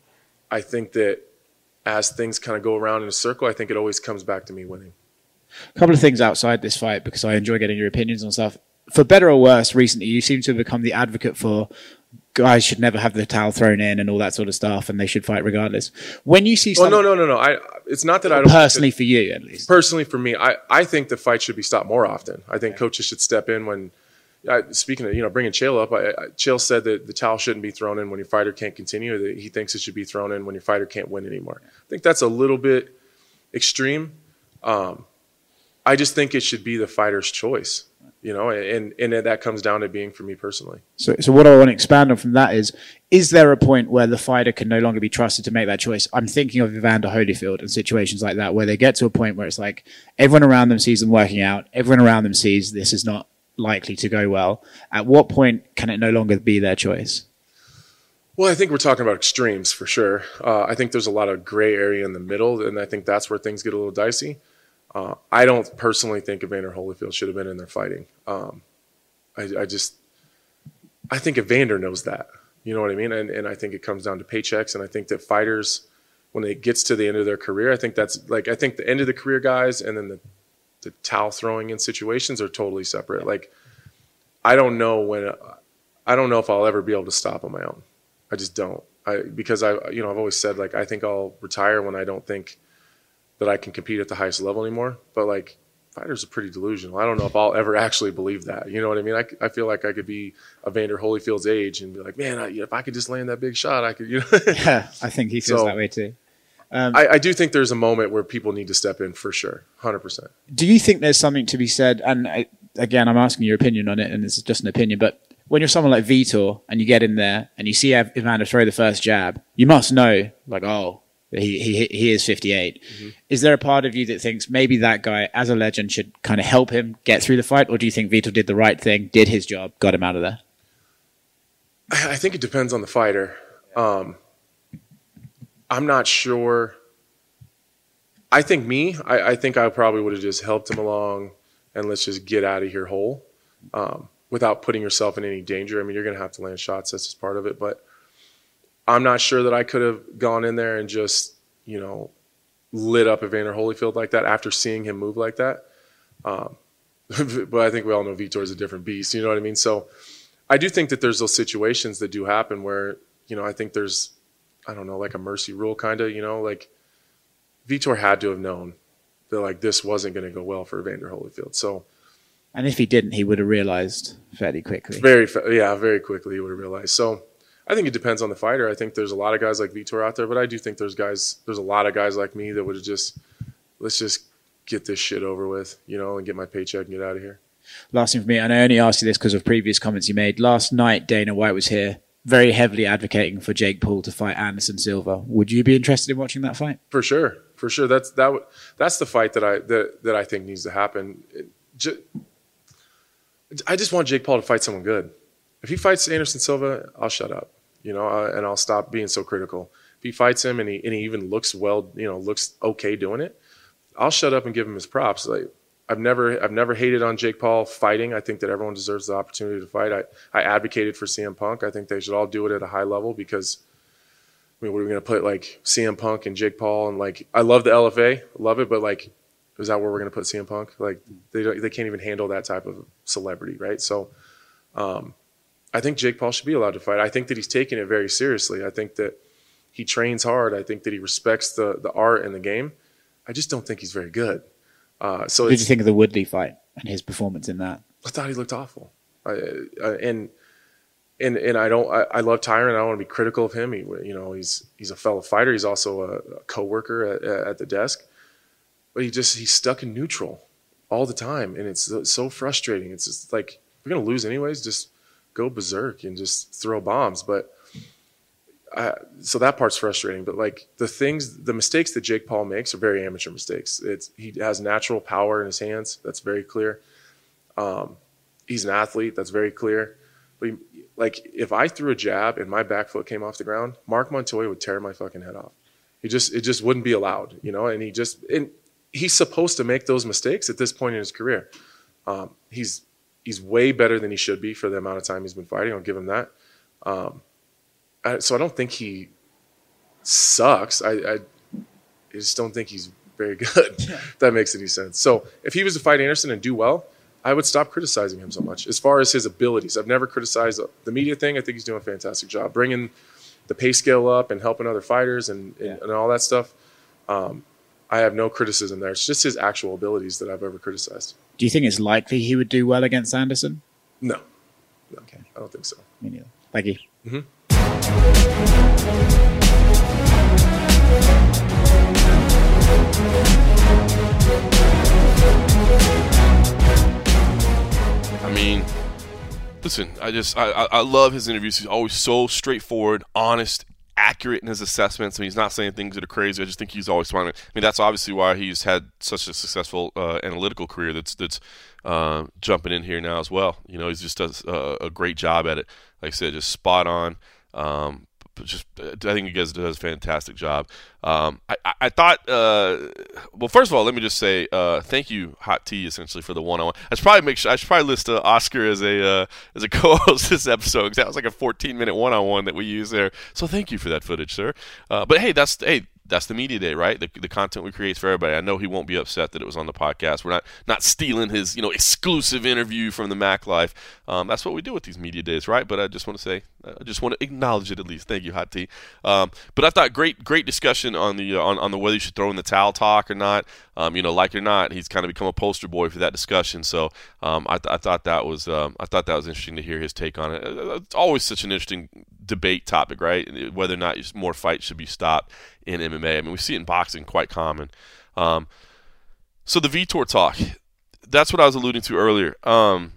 I think that as things kind of go around in a circle, I think it always comes back to me winning. A couple of things outside this fight, because I enjoy getting your opinions on stuff. For better or worse, recently you seem to have become the advocate for guys should never have the towel thrown in and all that sort of stuff, and they should fight regardless. When you see Oh, something, no, no, no, no. I, it's not that I don't. personally for you, at least. Personally for me, I, I think the fight should be stopped more often. I think coaches should step in when, I, speaking of, you know, bringing Chael up, I, I, Chael said that the towel shouldn't be thrown in when your fighter can't continue. That he thinks it should be thrown in when your fighter can't win anymore. I think that's a little bit extreme. Um, I just think it should be the fighter's choice, you know, and, and that comes down to being for me personally. So, so what I want to expand on from that is, is there a point where the fighter can no longer be trusted to make that choice? I'm thinking of Evander Holyfield and situations like that, where they get to a point where it's like everyone around them sees them working out. Everyone around them sees this is not likely to go well. At what point can it no longer be their choice? Well, I think we're talking about extremes for sure. Uh, I think there's a lot of gray area in the middle, and I think that's where things get a little dicey. Uh, I don't personally think Evander Holyfield should have been in there fighting. Um, I, I just, I think Evander knows that. You know what I mean? And, and I think it comes down to paychecks. And I think that fighters, when it gets to the end of their career, I think that's like, I think the end of the career guys and then the, the towel throwing in situations are totally separate. Like, I don't know when, I don't know if I'll ever be able to stop on my own. I just don't. I, because I, you know, I've always said, like, I think I'll retire when I don't think that I can compete at the highest level anymore. But like, fighters are pretty delusional. I don't know if I'll ever actually believe that. You know what I mean? I, I feel like I could be Evander Holyfield's age and be like, man, I, if I could just land that big shot, I could, you know. Yeah, I think he feels So, that way too. Um, I, I do think there's a moment where people need to step in for sure. one hundred percent. do you think there's something to be said? And I, again, I'm asking your opinion on it, and this is just an opinion, but when you're someone like Vitor and you get in there and you see Evander throw the first jab, you must know, like, oh, He, he he is fifty-eight. Mm-hmm. Is there a part of you that thinks maybe that guy, as a legend, should kind of help him get through the fight? Or do you think Vitor did the right thing, did his job, got him out of there? I think it depends on the fighter. Um, I'm not sure. I think me, I, I think I probably would have just helped him along and let's just get out of here whole um, without putting yourself in any danger. I mean, you're going to have to land shots. That's just part of it. But I'm not sure that I could have gone in there and just, you know, lit up Evander Holyfield like that after seeing him move like that. Um, but I think we all know Vitor is a different beast. You know what I mean? So I do think that there's those situations that do happen where, you know, I think there's, I don't know, like a mercy rule kind of, you know, like Vitor had to have known that like this wasn't going to go well for Evander Holyfield. So, And if he didn't, he would have realized fairly quickly. very, fa- yeah, very quickly he would have realized. So, I think it depends on the fighter. I think there's a lot of guys like Vitor out there, but I do think there's guys, there's a lot of guys like me that would have just, let's just get this shit over with, you know, and get my paycheck and get out of here. Last thing for me, and I only asked you this because of previous comments you made. Last night, Dana White was here, very heavily advocating for Jake Paul to fight Anderson Silva. Would you be interested in watching that fight? For sure, for sure. That's that. W- that's the fight that I that that I think needs to happen. It, ju- I just want Jake Paul to fight someone good. If he fights Anderson Silva, I'll shut up. You know, uh, and I'll stop being so critical. If he fights him and he and he even looks well, you know, looks okay doing it, I'll shut up and give him his props. Like I've never I've never hated on Jake Paul fighting. I think that everyone deserves the opportunity to fight. I, I advocated for C M Punk. I think they should all do it at a high level because I mean, what are we going to put like C M Punk and Jake Paul and like I love the L F A, love it, but like is that where we're going to put C M Punk? Like they don't, they can't even handle that type of celebrity, right? So. Um, I think Jake Paul should be allowed to fight. I think that he's taking it very seriously. I think that he trains hard. I think that he respects the the art and the game. I just don't think he's very good. Uh, so What did it's, you think of the Woodley fight and his performance in that? I thought he looked awful. I, I, and and and I don't. I, I love Tyron. I don't want to be critical of him. He, you know, he's he's a fellow fighter. He's also a, a coworker at, at the desk. But he just he's stuck in neutral all the time, and it's so frustrating. It's just like, if we're gonna lose anyways, just go berserk and just throw bombs. But I, so that part's frustrating. But like the things, the mistakes that Jake Paul makes are very amateur mistakes. It's he has natural power in his hands. That's very clear. Um, he's an athlete. That's very clear. But he, like if I threw a jab and my back foot came off the ground, Mark Montoya would tear my fucking head off. He just it just wouldn't be allowed, you know. And he just and he's supposed to make those mistakes at this point in his career. Um, he's he's way better than he should be for the amount of time he's been fighting. I'll give him that. Um, I, so I don't think he sucks. I, I just don't think he's very good. If that makes any sense. So if he was to fight Anderson and do well, I would stop criticizing him so much. As far as his abilities, I've never criticized the media thing. I think he's doing a fantastic job bringing the pay scale up and helping other fighters and, and, yeah. and all that stuff. Um, I have no criticism there. It's just his actual abilities that I've ever criticized. Do you think it's likely he would do well against Anderson? No. No, okay. I don't think so. Me neither. Thank you. Mm-hmm. I mean, listen, I just I, I love his interviews. He's always so straightforward, honest, accurate in his assessments. I mean, he's not saying things that are crazy. I just think he's always smart. I mean, that's obviously why he's had such a successful uh, analytical career that's that's uh, jumping in here now as well. You know, he just does a, a great job at it. Like I said, just spot on. Um, just I think he does, does a fantastic job. Um, I, I, I thought, uh, well, first of all, let me just say uh, thank you, Hot T, essentially for the one-on-one. I should probably make sure I should probably list uh, Oscar as a uh, as a co-host this episode, because that was like a fourteen minute one-on-one that we used there. So thank you for that footage, sir. Uh, but hey, that's hey. That's the media day, right? The, the content we create for everybody. I know he won't be upset that it was on the podcast. We're not not stealing his, you know, exclusive interview from the Mac Life. Um, that's what we do with these media days, right? But I just want to say, I just want to acknowledge it at least. Thank you, Hot T. Um, but I thought great great discussion on the uh, on on the whether you should throw in the towel talk or not. Um, you know, like it or not, he's kind of become a poster boy for that discussion. So um, I, th- I thought that was um, I thought that was interesting to hear his take on it. It's always such an interesting debate topic, right? Whether or not more fights should be stopped in M M A. I mean, we see it in boxing, quite common. Um, so the Vitor talk, that's what I was alluding to earlier. Um,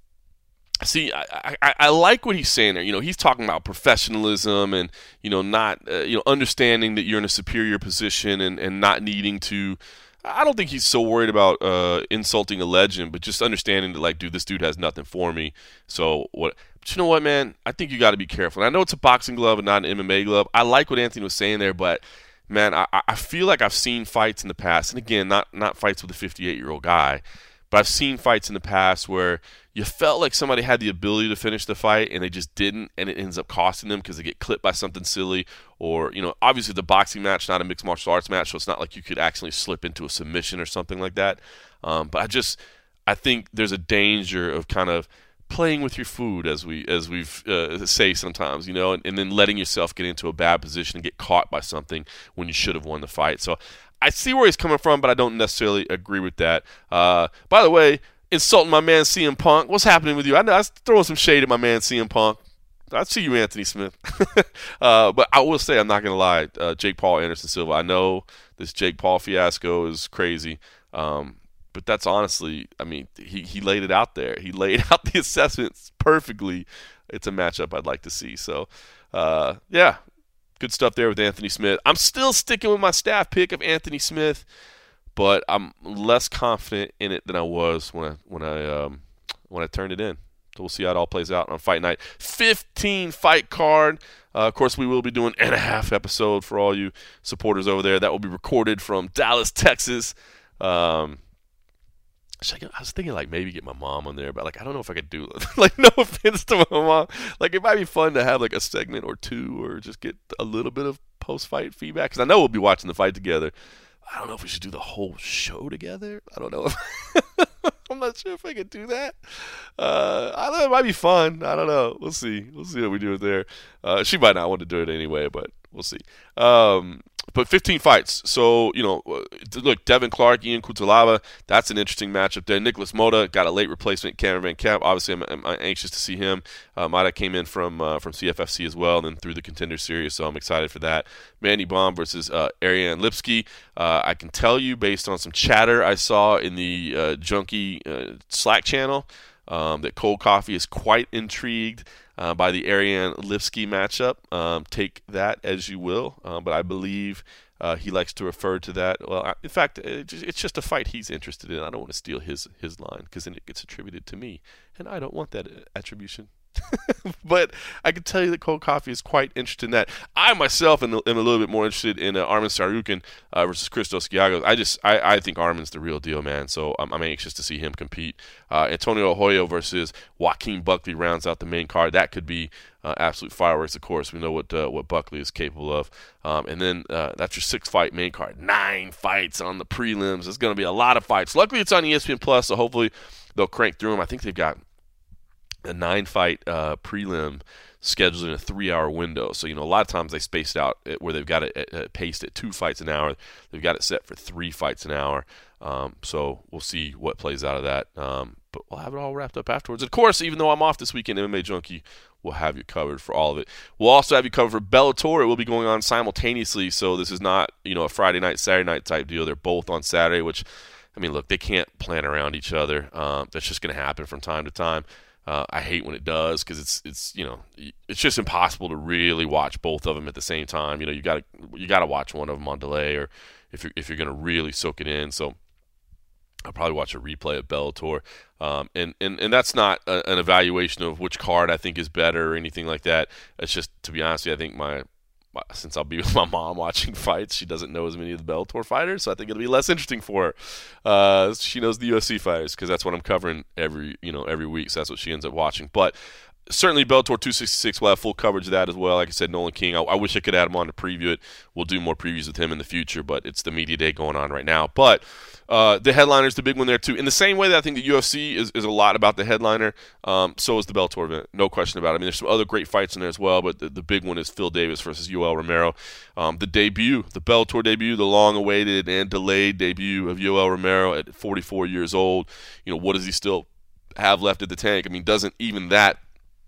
see, I, I, I like what he's saying there. You know, he's talking about professionalism and, you know, not, uh, you know, understanding that you're in a superior position and, and not needing to. I don't think he's so worried about uh, insulting a legend, but just understanding that, like, dude, this dude has nothing for me. So what? But you know what, man? I think you got to be careful. And I know it's a boxing glove and not an M M A glove. I like what Anthony was saying there, but man, I, I feel like I've seen fights in the past, and again, not not fights with a fifty-eight-year-old guy, but I've seen fights in the past where you felt like somebody had the ability to finish the fight, and they just didn't, and it ends up costing them because they get clipped by something silly, or, you know, obviously the boxing match, not a mixed martial arts match, so it's not like you could actually slip into a submission or something like that. Um, but I just, I think there's a danger of kind of playing with your food, as we as we've uh, say sometimes, you know, and, and then letting yourself get into a bad position and get caught by something when you should have won the fight. So I see where he's coming from, but I don't necessarily agree with that. Uh, by the way, insulting my man C M Punk, what's happening with you? I know I was throwing some shade at my man C M Punk. I see you, Anthony Smith. uh, but I will say, I'm not going to lie, uh, Jake Paul, Anderson Silva, I know this Jake Paul fiasco is crazy. Um, But that's honestly, I mean, he, he laid it out there. He laid out the assessments perfectly. It's a matchup I'd like to see. So, uh, yeah, good stuff there with Anthony Smith. I'm still sticking with my staff pick of Anthony Smith, but I'm less confident in it than I was when I when I um, when I turned it in. So we'll see how it all plays out on fight night. fifteen fight card. Uh, of course, we will be doing and a half episode for all you supporters over there. That will be recorded from Dallas, Texas. Um, I was thinking, like, maybe get my mom on there, but, like, I don't know if I could do it. Like, no offense to my mom. Like, it might be fun to have, like, a segment or two or just get a little bit of post-fight feedback. Because I know we'll be watching the fight together. I don't know if we should do the whole show together. I don't know. If I'm not sure if I could do that. Uh, I don't know. It might be fun. I don't know. We'll see. We'll see what we do there. Uh, she might not want to do it anyway, but we'll see. Um, but fifteen fights. So, you know, look, Devin Clark, Ian Cutelaba, that's an interesting matchup there. Nicholas Mota got a late replacement, Cameron Van Camp. Obviously, I'm, I'm anxious to see him. Uh, Mota came in from uh, from C F F C as well, and then through the Contender Series, so I'm excited for that. Mandy Baum versus uh, Ariane Lipski. Uh, I can tell you, based on some chatter I saw in the uh, Junkie uh, Slack channel, um, that Cold Coffee is quite intrigued Uh, by the Ariane Lipski matchup. Um, take that as you will, uh, but I believe uh, he likes to refer to that. Well, I, in fact, it just, it's just a fight he's interested in. I don't want to steal his his line because then it gets attributed to me, and I don't want that attribution. But I can tell you that Cold Coffee is quite interested in that. I myself am, am a little bit more interested in uh, Arman Tsarukyan uh, versus Christos Giagos. I just I, I think Arman's the real deal, man. So I'm, I'm anxious to see him compete. Uh, Antonio Arroyo versus Joaquin Buckley rounds out the main card. That could be uh, absolute fireworks. Of course, we know what uh, what Buckley is capable of. Um, and then uh, that's your six fight main card. Nine fights on the prelims. There's going to be a lot of fights. Luckily, it's on E S P N Plus, so hopefully they'll crank through them. I think they've got a nine-fight uh, prelim scheduled in a three-hour window. So, you know, a lot of times they space it out where they've got it uh, paced at two fights an hour. They've got it set for three fights an hour. Um, so we'll see what plays out of that. Um, but we'll have it all wrapped up afterwards. Of course, even though I'm off this weekend, M M A Junkie will have you covered for all of it. We'll also have you covered for Bellator. It will be going on simultaneously. So this is not, you know, a Friday night, Saturday night type deal. They're both on Saturday, which, I mean, look, they can't plan around each other. Um, that's just going to happen from time to time. Uh, I hate when it does because it's it's you know it's just impossible to really watch both of them at the same time. You know you got to you got to watch one of them on delay, or if you're if you're going to really soak it in. So I'll probably watch a replay of Bellator, um, and and and that's not a, an evaluation of which card I think is better or anything like that. It's just, to be honest with you, I think my since I'll be with my mom watching fights, she doesn't know as many of the Bellator fighters, so I think it'll be less interesting for her. Uh, she knows the U F C fighters because that's what I'm covering every you know every week, so that's what she ends up watching. But certainly Bellator two sixty-six will have full coverage of that as well. Like I said, Nolan King, I, I wish I could add him on to preview it. We'll do more previews with him in the future, but it's the media day going on right now. But uh, the headliner's the big one there too. In the same way that I think the U F C is, is a lot about the headliner, um, so is the Bellator event. No question about it. I mean, there's some other great fights in there as well, but the, the big one is Phil Davis versus Yoel Romero. Um, the debut, the Bellator debut, the long-awaited and delayed debut of Yoel Romero at forty-four years old. You know, what does he still have left at the tank? I mean, doesn't even that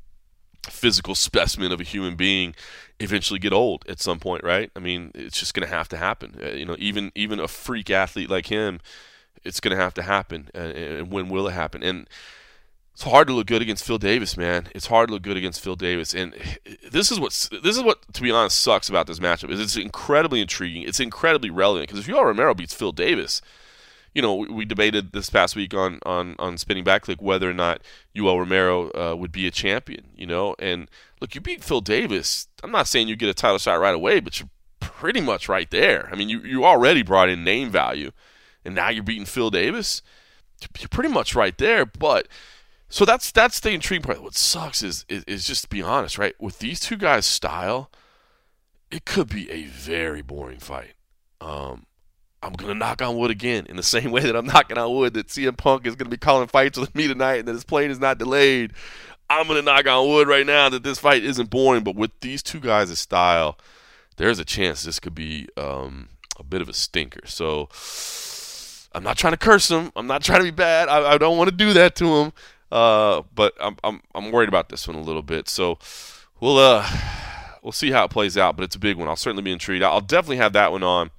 physical specimen of a human being eventually get old at some point, right? I mean, it's just going to have to happen. Uh, you know, even even a freak athlete like him, it's going to have to happen. Uh, and when will it happen? And it's hard to look good against Phil Davis, man. It's hard to look good against Phil Davis. And this is what this is what, to be honest, sucks about this matchup. Is it's incredibly intriguing. It's incredibly relevant because if Yoel Romero beats Phil Davis, you know, we debated this past week on, on, on Spinning Back Click whether or not Yoel Romero uh, would be a champion, you know. And, look, you beat Phil Davis. I'm not saying you get a title shot right away, but you're pretty much right there. I mean, you, you already brought in name value, and now you're beating Phil Davis. You're pretty much right there. But so that's that's the intriguing part. What sucks is, is, is just to be honest, right? With these two guys' style, it could be a very boring fight. Um I'm going to knock on wood again in the same way that I'm knocking on wood that C M Punk is going to be calling fights with me tonight and that his plane is not delayed. I'm going to knock on wood right now that this fight isn't boring. But with these two guys' style, there's a chance this could be um, a bit of a stinker. So I'm not trying to curse him. I'm not trying to be bad. I, I don't want to do that to him. Uh, but I'm, I'm I'm worried about this one a little bit. So we'll uh we'll see how it plays out. But it's a big one. I'll certainly be intrigued. I'll definitely have that one on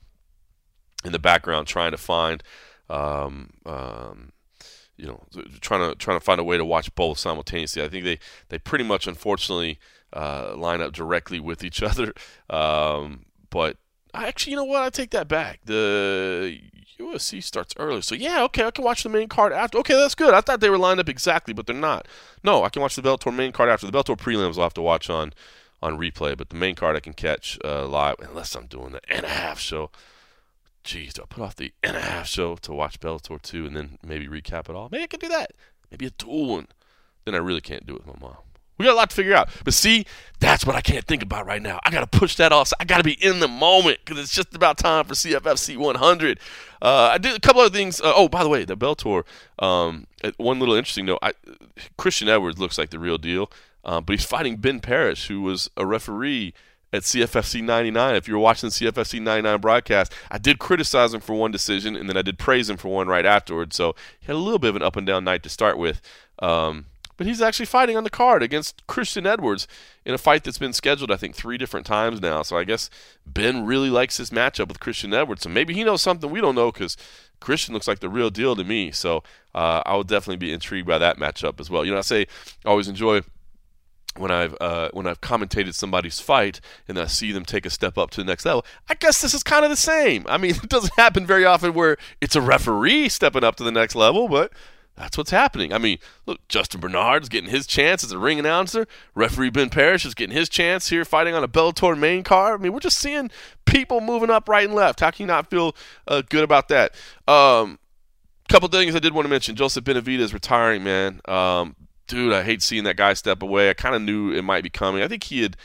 in the background, trying to find, um, um, you know, trying to trying to find a way to watch both simultaneously. I think they, they pretty much, unfortunately, uh, line up directly with each other. Um, but I actually, you know what? I take that back. The U F C starts early, so yeah, okay, I can watch the main card after. Okay, that's good. I thought they were lined up exactly, but they're not. No, I can watch the Bellator main card after. The Bellator prelims I'll have to watch on on replay, but the main card I can catch uh, live, unless I'm doing the and a half show. Jeez, do I put off the and a half show to watch Bellator two and then maybe recap it all? Maybe I can do that. Maybe a dual one. Then I really can't do it with my mom. We got a lot to figure out. But see, that's what I can't think about right now. I got to push that off. I got to be in the moment because it's just about time for C F F C one hundred. Uh, I did a couple other things. Uh, oh, by the way, the Bellator, um, one little interesting note. I, Christian Edwards looks like the real deal, uh, but he's fighting Ben Parrish, who was a referee at C F F C ninety-nine. If you were watching the C F F C ninety-nine broadcast, I did criticize him for one decision, and then I did praise him for one right afterwards. So he had a little bit of an up and down night to start with. Um, but he's actually fighting on the card against Christian Edwards in a fight that's been scheduled, I think, three different times now. So I guess Ben really likes this matchup with Christian Edwards. So maybe he knows something we don't know, because Christian looks like the real deal to me. So uh, I will definitely be intrigued by that matchup as well. You know, I say I always enjoy when I've uh, when I've commentated somebody's fight and I see them take a step up to the next level. I guess this is kind of the same. I mean, it doesn't happen very often where it's a referee stepping up to the next level, but that's what's happening. I mean, look, Justin Bernard is getting his chance as a ring announcer. Referee Ben Parrish is getting his chance here fighting on a Bellator main card. I mean, we're just seeing people moving up right and left. How can you not feel uh, good about that? Um, couple things I did want to mention. Joseph Benavidez retiring, man. Um, dude, I hate seeing that guy step away. I kind of knew it might be coming. I think he had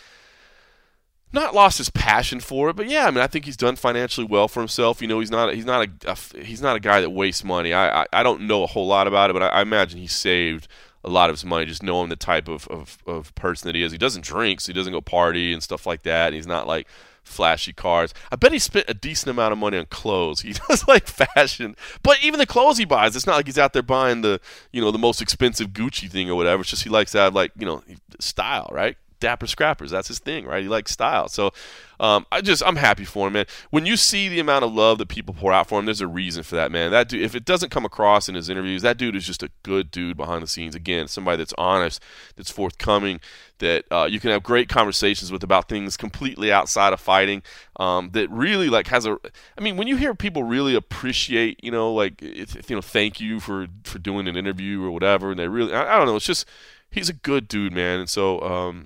not lost his passion for it, but yeah, I mean, I think he's done financially well for himself. You know, he's not he's not a, a he's not a guy that wastes money. I, I I don't know a whole lot about it, but I, I imagine he saved a lot of his money just knowing the type of, of of person that he is. He doesn't drink, so he doesn't go party and stuff like that. And he's not like flashy cars. I bet he spent a decent amount of money on clothes. He does like fashion, but even the clothes he buys, it's not like he's out there buying the you know the most expensive Gucci thing or whatever. It's just he likes to have like you know style, right? Dapper Scrappers, that's his thing, right? He likes style. So um, I just I'm happy for him, man. When you see the amount of love that people pour out for him, there's a reason for that, man. That dude, if it doesn't come across in his interviews, that dude is just a good dude behind the scenes. Again, somebody that's honest, that's forthcoming, that uh, you can have great conversations with about things completely outside of fighting. Um, that really like has a. I mean, when you hear people really appreciate, you know, like it's, you know, thank you for for doing an interview or whatever, and they really, I, I don't know, it's just he's a good dude, man, and so. Um,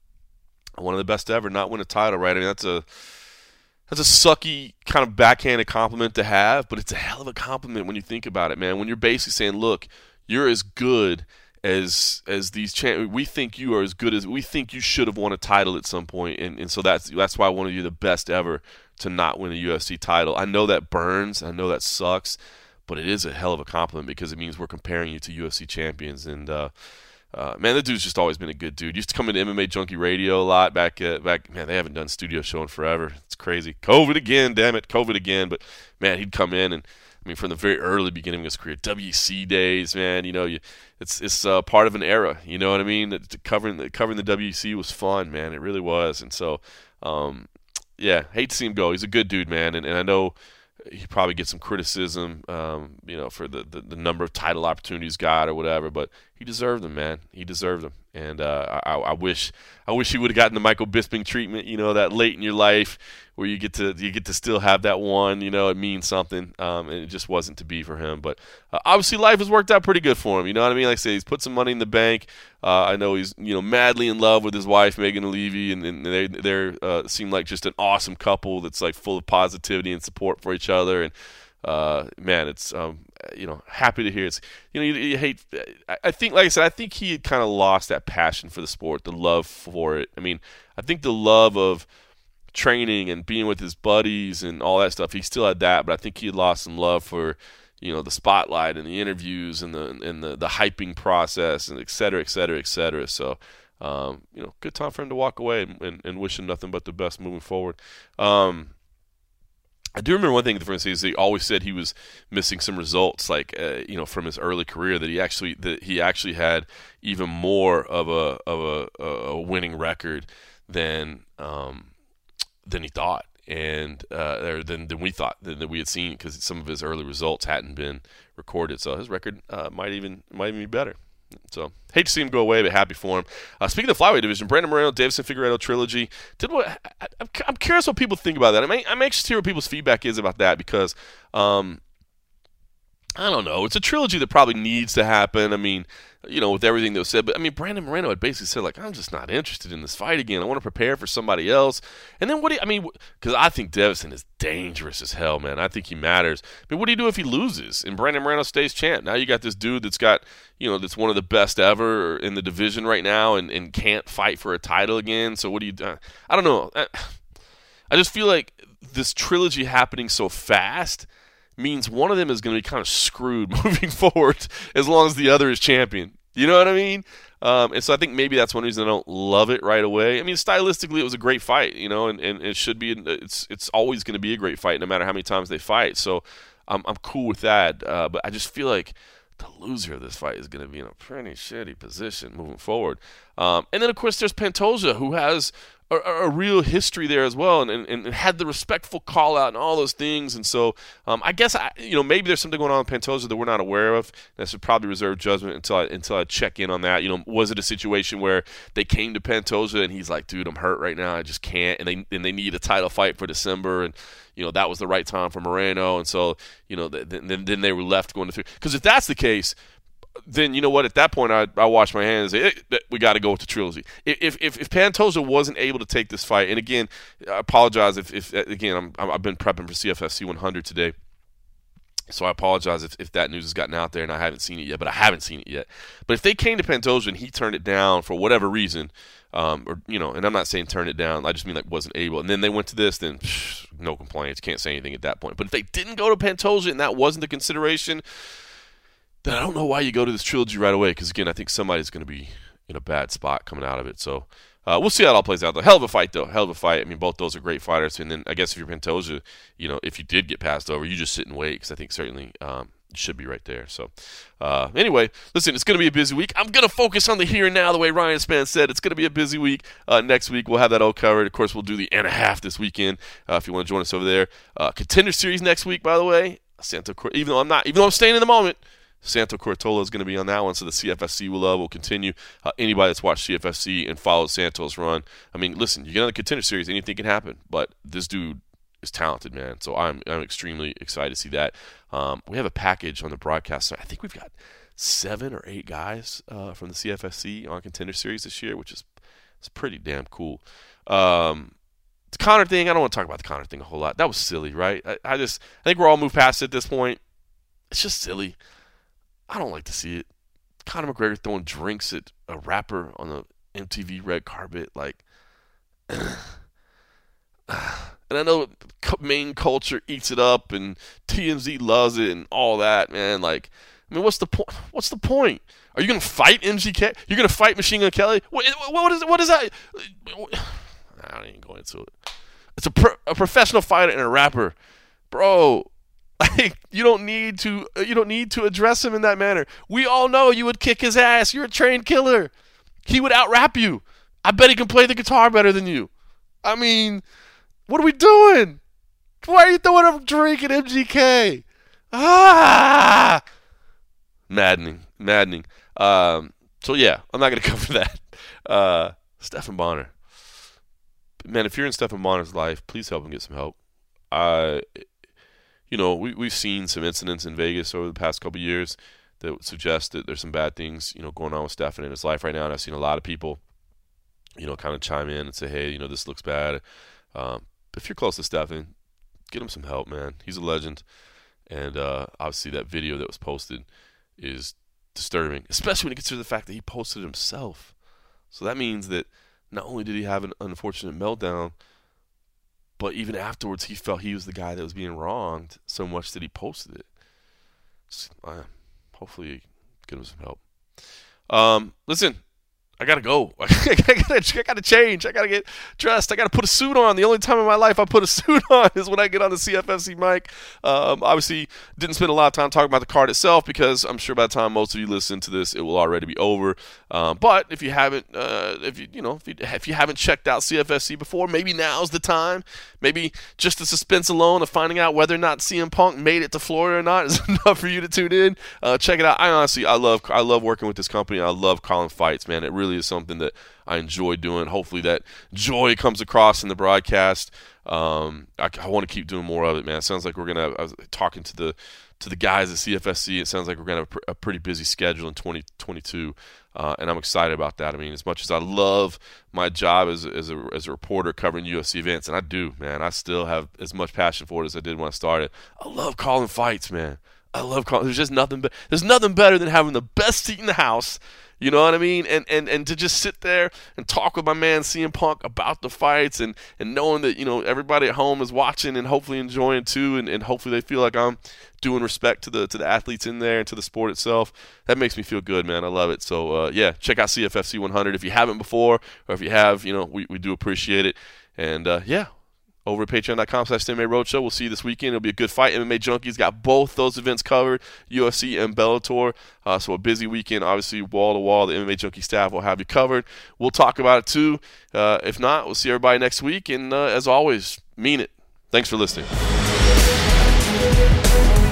One of the best to ever not win a title, right? I mean, that's a that's a sucky kind of backhanded compliment to have, but it's a hell of a compliment when you think about it, man. When you're basically saying, look, you're as good as as these champ. We think you are as good as we think you should have won a title at some point, and and so that's that's why one of you the best ever to not win a U F C title. I know that burns. I know that sucks, but it is a hell of a compliment because it means we're comparing you to U F C champions. And uh, uh, man, that dude's just always been a good dude. Used to come into M M A Junkie Radio a lot back. Uh, back, man, they haven't done studio show in forever. It's crazy. COVID again, damn it, COVID again. But man, he'd come in and. I mean, from the very early beginning of his career, W C days, man. You know, you, it's it's uh, part of an era. You know what I mean? It, covering the covering the W C was fun, man. It really was. And so, um, yeah, hate to see him go. He's a good dude, man. And, and I know he probably gets some criticism, um, you know, for the, the, the number of title opportunities got or whatever. But he deserved them, man. He deserved them. And uh, I, I wish I wish he would have gotten the Michael Bisping treatment. You know, that late in your life where you get to you get to still have that one. You know, it means something. Um, and it just wasn't to be for him. But uh, obviously, life has worked out pretty good for him. You know what I mean? Like I say, he's put some money in the bank. Uh, I know he's you know madly in love with his wife Megan Levy, and, and they they uh, seem like just an awesome couple that's like full of positivity and support for each other. And uh, man, it's um, you know happy to hear. It's you know you, you hate. I, I think, like I said, I think he had kind of lost that passion for the sport, the love for it. I mean, I think the love of training and being with his buddies and all that stuff, he still had that, but I think he had lost some love for, you know, the spotlight and the interviews and the and the, the hyping process and et cetera, et cetera, et cetera. So, um, you know, good time for him to walk away and, and, and wish him nothing but the best moving forward. Um, I do remember one thing, for instance, he always said he was missing some results, like uh, you know, from his early career, that he actually that he actually had even more of a of a, a winning record than um, than he thought, and uh, or than than we thought than, than we had seen, because some of his early results hadn't been recorded. So his record uh, might even might even be better. So hate to see him go away, but happy for him. Uh, speaking of the flyweight division, Brandon Moreno, Davison Figueiredo trilogy. Did what? I, I, I'm curious what people think about that. I'm, I'm anxious to hear what people's feedback is about that, because um, I don't know. It's a trilogy that probably needs to happen. I mean, you know, with everything that was said. But I mean, Brandon Moreno had basically said, like, I'm just not interested in this fight again. I want to prepare for somebody else. And then what do you, I mean, because I think Davison is dangerous as hell, man. I think he matters. I mean, what do you do if he loses and Brandon Moreno stays champ? Now you got this dude that's got, you know, that's one of the best ever in the division right now, and, and can't fight for a title again. So what do you do? I don't know. I, I just feel like this trilogy happening so fast means one of them is going to be kind of screwed moving forward as long as the other is champion. You know what I mean? Um, and so I think maybe that's one reason I don't love it right away. I mean, stylistically, it was a great fight, you know, and, and it should be. It's it's always going to be a great fight, no matter how many times they fight. So I'm I'm cool with that. Uh, but I just feel like the loser of this fight is going to be in a pretty shitty position moving forward. Um, and then, of course, there's Pantoja, who has a, a real history there as well, and, and, and had the respectful call out and all those things. And so um, I guess I, you know maybe there's something going on with Pantoja that we're not aware of. And I should probably reserve judgment until I until I check in on that. You know, was it a situation where they came to Pantoja and he's like, dude, I'm hurt right now, I just can't, and they and they need a title fight for December, and you know that was the right time for Moreno, and so you know then then they were left going to, because if that's the case, then you know what? At that point, I I wash my hands and say, hey, we got to go with the trilogy. If if if Pantoja wasn't able to take this fight, and again, I apologize if if again I'm I've been prepping for C F F C one hundred today, so I apologize if, if that news has gotten out there and I haven't seen it yet. But I haven't seen it yet. But if they came to Pantoja and he turned it down for whatever reason, um, or you know, and I'm not saying turn it down, I just mean like wasn't able, and then they went to this, then psh, no complaints, can't say anything at that point. But if they didn't go to Pantoja and that wasn't the consideration, then I don't know why you go to this trilogy right away, because, again, I think somebody's going to be in a bad spot coming out of it. So uh, we'll see how it all plays out, though. Hell of a fight, though. Hell of a fight. I mean, both those are great fighters. And then I guess if you're Pantoja, you know, if you did get passed over, you just sit and wait, because I think certainly um, you should be right there. So uh, anyway, listen, it's going to be a busy week. I'm going to focus on the here and now, the way Ryan Spann said. It's going to be a busy week. Uh, next week, we'll have that all covered. Of course, we'll do the and a half this weekend uh, if you want to join us over there. Uh, Contender Series next week, by the way. Santo, even though I'm not, even though I'm staying in the moment, Santo Cortola is going to be on that one, so the C F F C will love will continue. Uh, anybody that's watched C F F C and followed Santo's run, I mean, listen, you get on the Contender Series, anything can happen, but this dude is talented, man. So I'm I'm extremely excited to see that. Um, we have a package on the broadcast. I think we've got seven or eight guys uh, from the C F F C on Contender Series this year, which is it's pretty damn cool. Um, the Conor thing, I don't want to talk about the Conor thing a whole lot. That was silly, right? I, I just I think we're all moved past it at this point. It's just silly. I don't like to see it. Conor McGregor throwing drinks at a rapper on the M T V red carpet, like, and I know main culture eats it up and T M Z loves it and all that, man. Like, I mean, what's the point? What's the point? Are you gonna fight M G K? You're gonna fight Machine Gun Kelly? What, what is what is that? I don't even go into it. It's a pro, a professional fighter and a rapper, bro. Like, you don't need to you don't need to address him in that manner. We all know you would kick his ass. You're a trained killer. He would out-rap you. I bet he can play the guitar better than you. I mean, what are we doing? Why are you throwing a drink at M G K? Ah! Maddening. Maddening. Um, so, yeah, I'm not going to cover that. Uh, Stephan Bonnar. Man, if you're in Stephan Bonner's life, please help him get some help. Uh... You know, we, we've seen some incidents in Vegas over the past couple of years that would suggest that there's some bad things, you know, going on with Stephan in his life right now. And I've seen a lot of people, you know, kind of chime in and say, hey, you know, this looks bad. Um, if you're close to Stephan, get him some help, man. He's a legend. And uh, obviously that video that was posted is disturbing, especially when you consider the fact that he posted it himself. So that means that not only did he have an unfortunate meltdown, but even afterwards, he felt he was the guy that was being wronged so much that he posted it. So, uh, hopefully, get him some help. Um, listen, I gotta go. I gotta, I gotta change. I gotta get dressed. I gotta put a suit on. The only time in my life I put a suit on is when I get on the C F F C mic. Um, obviously, didn't spend a lot of time talking about the card itself because I'm sure by the time most of you listen to this, it will already be over. Um, but if you haven't, uh, if you you know, if you, if you haven't checked out C F F C before, maybe now's the time. Maybe just the suspense alone of finding out whether or not C M Punk made it to Florida or not is enough for you to tune in. Uh, check it out. I honestly, I love, I love working with this company. I love calling fights, man. It really is something that I enjoy doing. Hopefully that joy comes across in the broadcast. Um, I, I want to keep doing more of it, man. It sounds like we're gonna. I was talking to the to the guys at C F F C. It sounds like we're gonna have a, pr- a pretty busy schedule in twenty twenty-two, uh, and I'm excited about that. I mean, as much as I love my job as as a as a reporter covering U F C events, and I do, man, I still have as much passion for it as I did when I started. I love calling fights, man. I love Carl. There's just nothing. Be- there's nothing better than having the best seat in the house. You know what I mean? And, and and to just sit there and talk with my man C M Punk about the fights and, and knowing that, you know, everybody at home is watching and hopefully enjoying too, and, and hopefully they feel like I'm doing respect to the to the athletes in there and to the sport itself. That makes me feel good, man. I love it. So, uh, yeah, check out C F F C one hundred if you haven't before, or if you have, you know, we, we do appreciate it. And, uh, yeah. Over at patreon.com slash M M A Roadshow. We'll see you this weekend. It'll be a good fight. M M A Junkies got both those events covered, U F C and Bellator. Uh, so a busy weekend. Obviously, wall to wall, the M M A Junkie staff will have you covered. We'll talk about it too. Uh, if not, we'll see everybody next week. And uh, as always, mean it. Thanks for listening.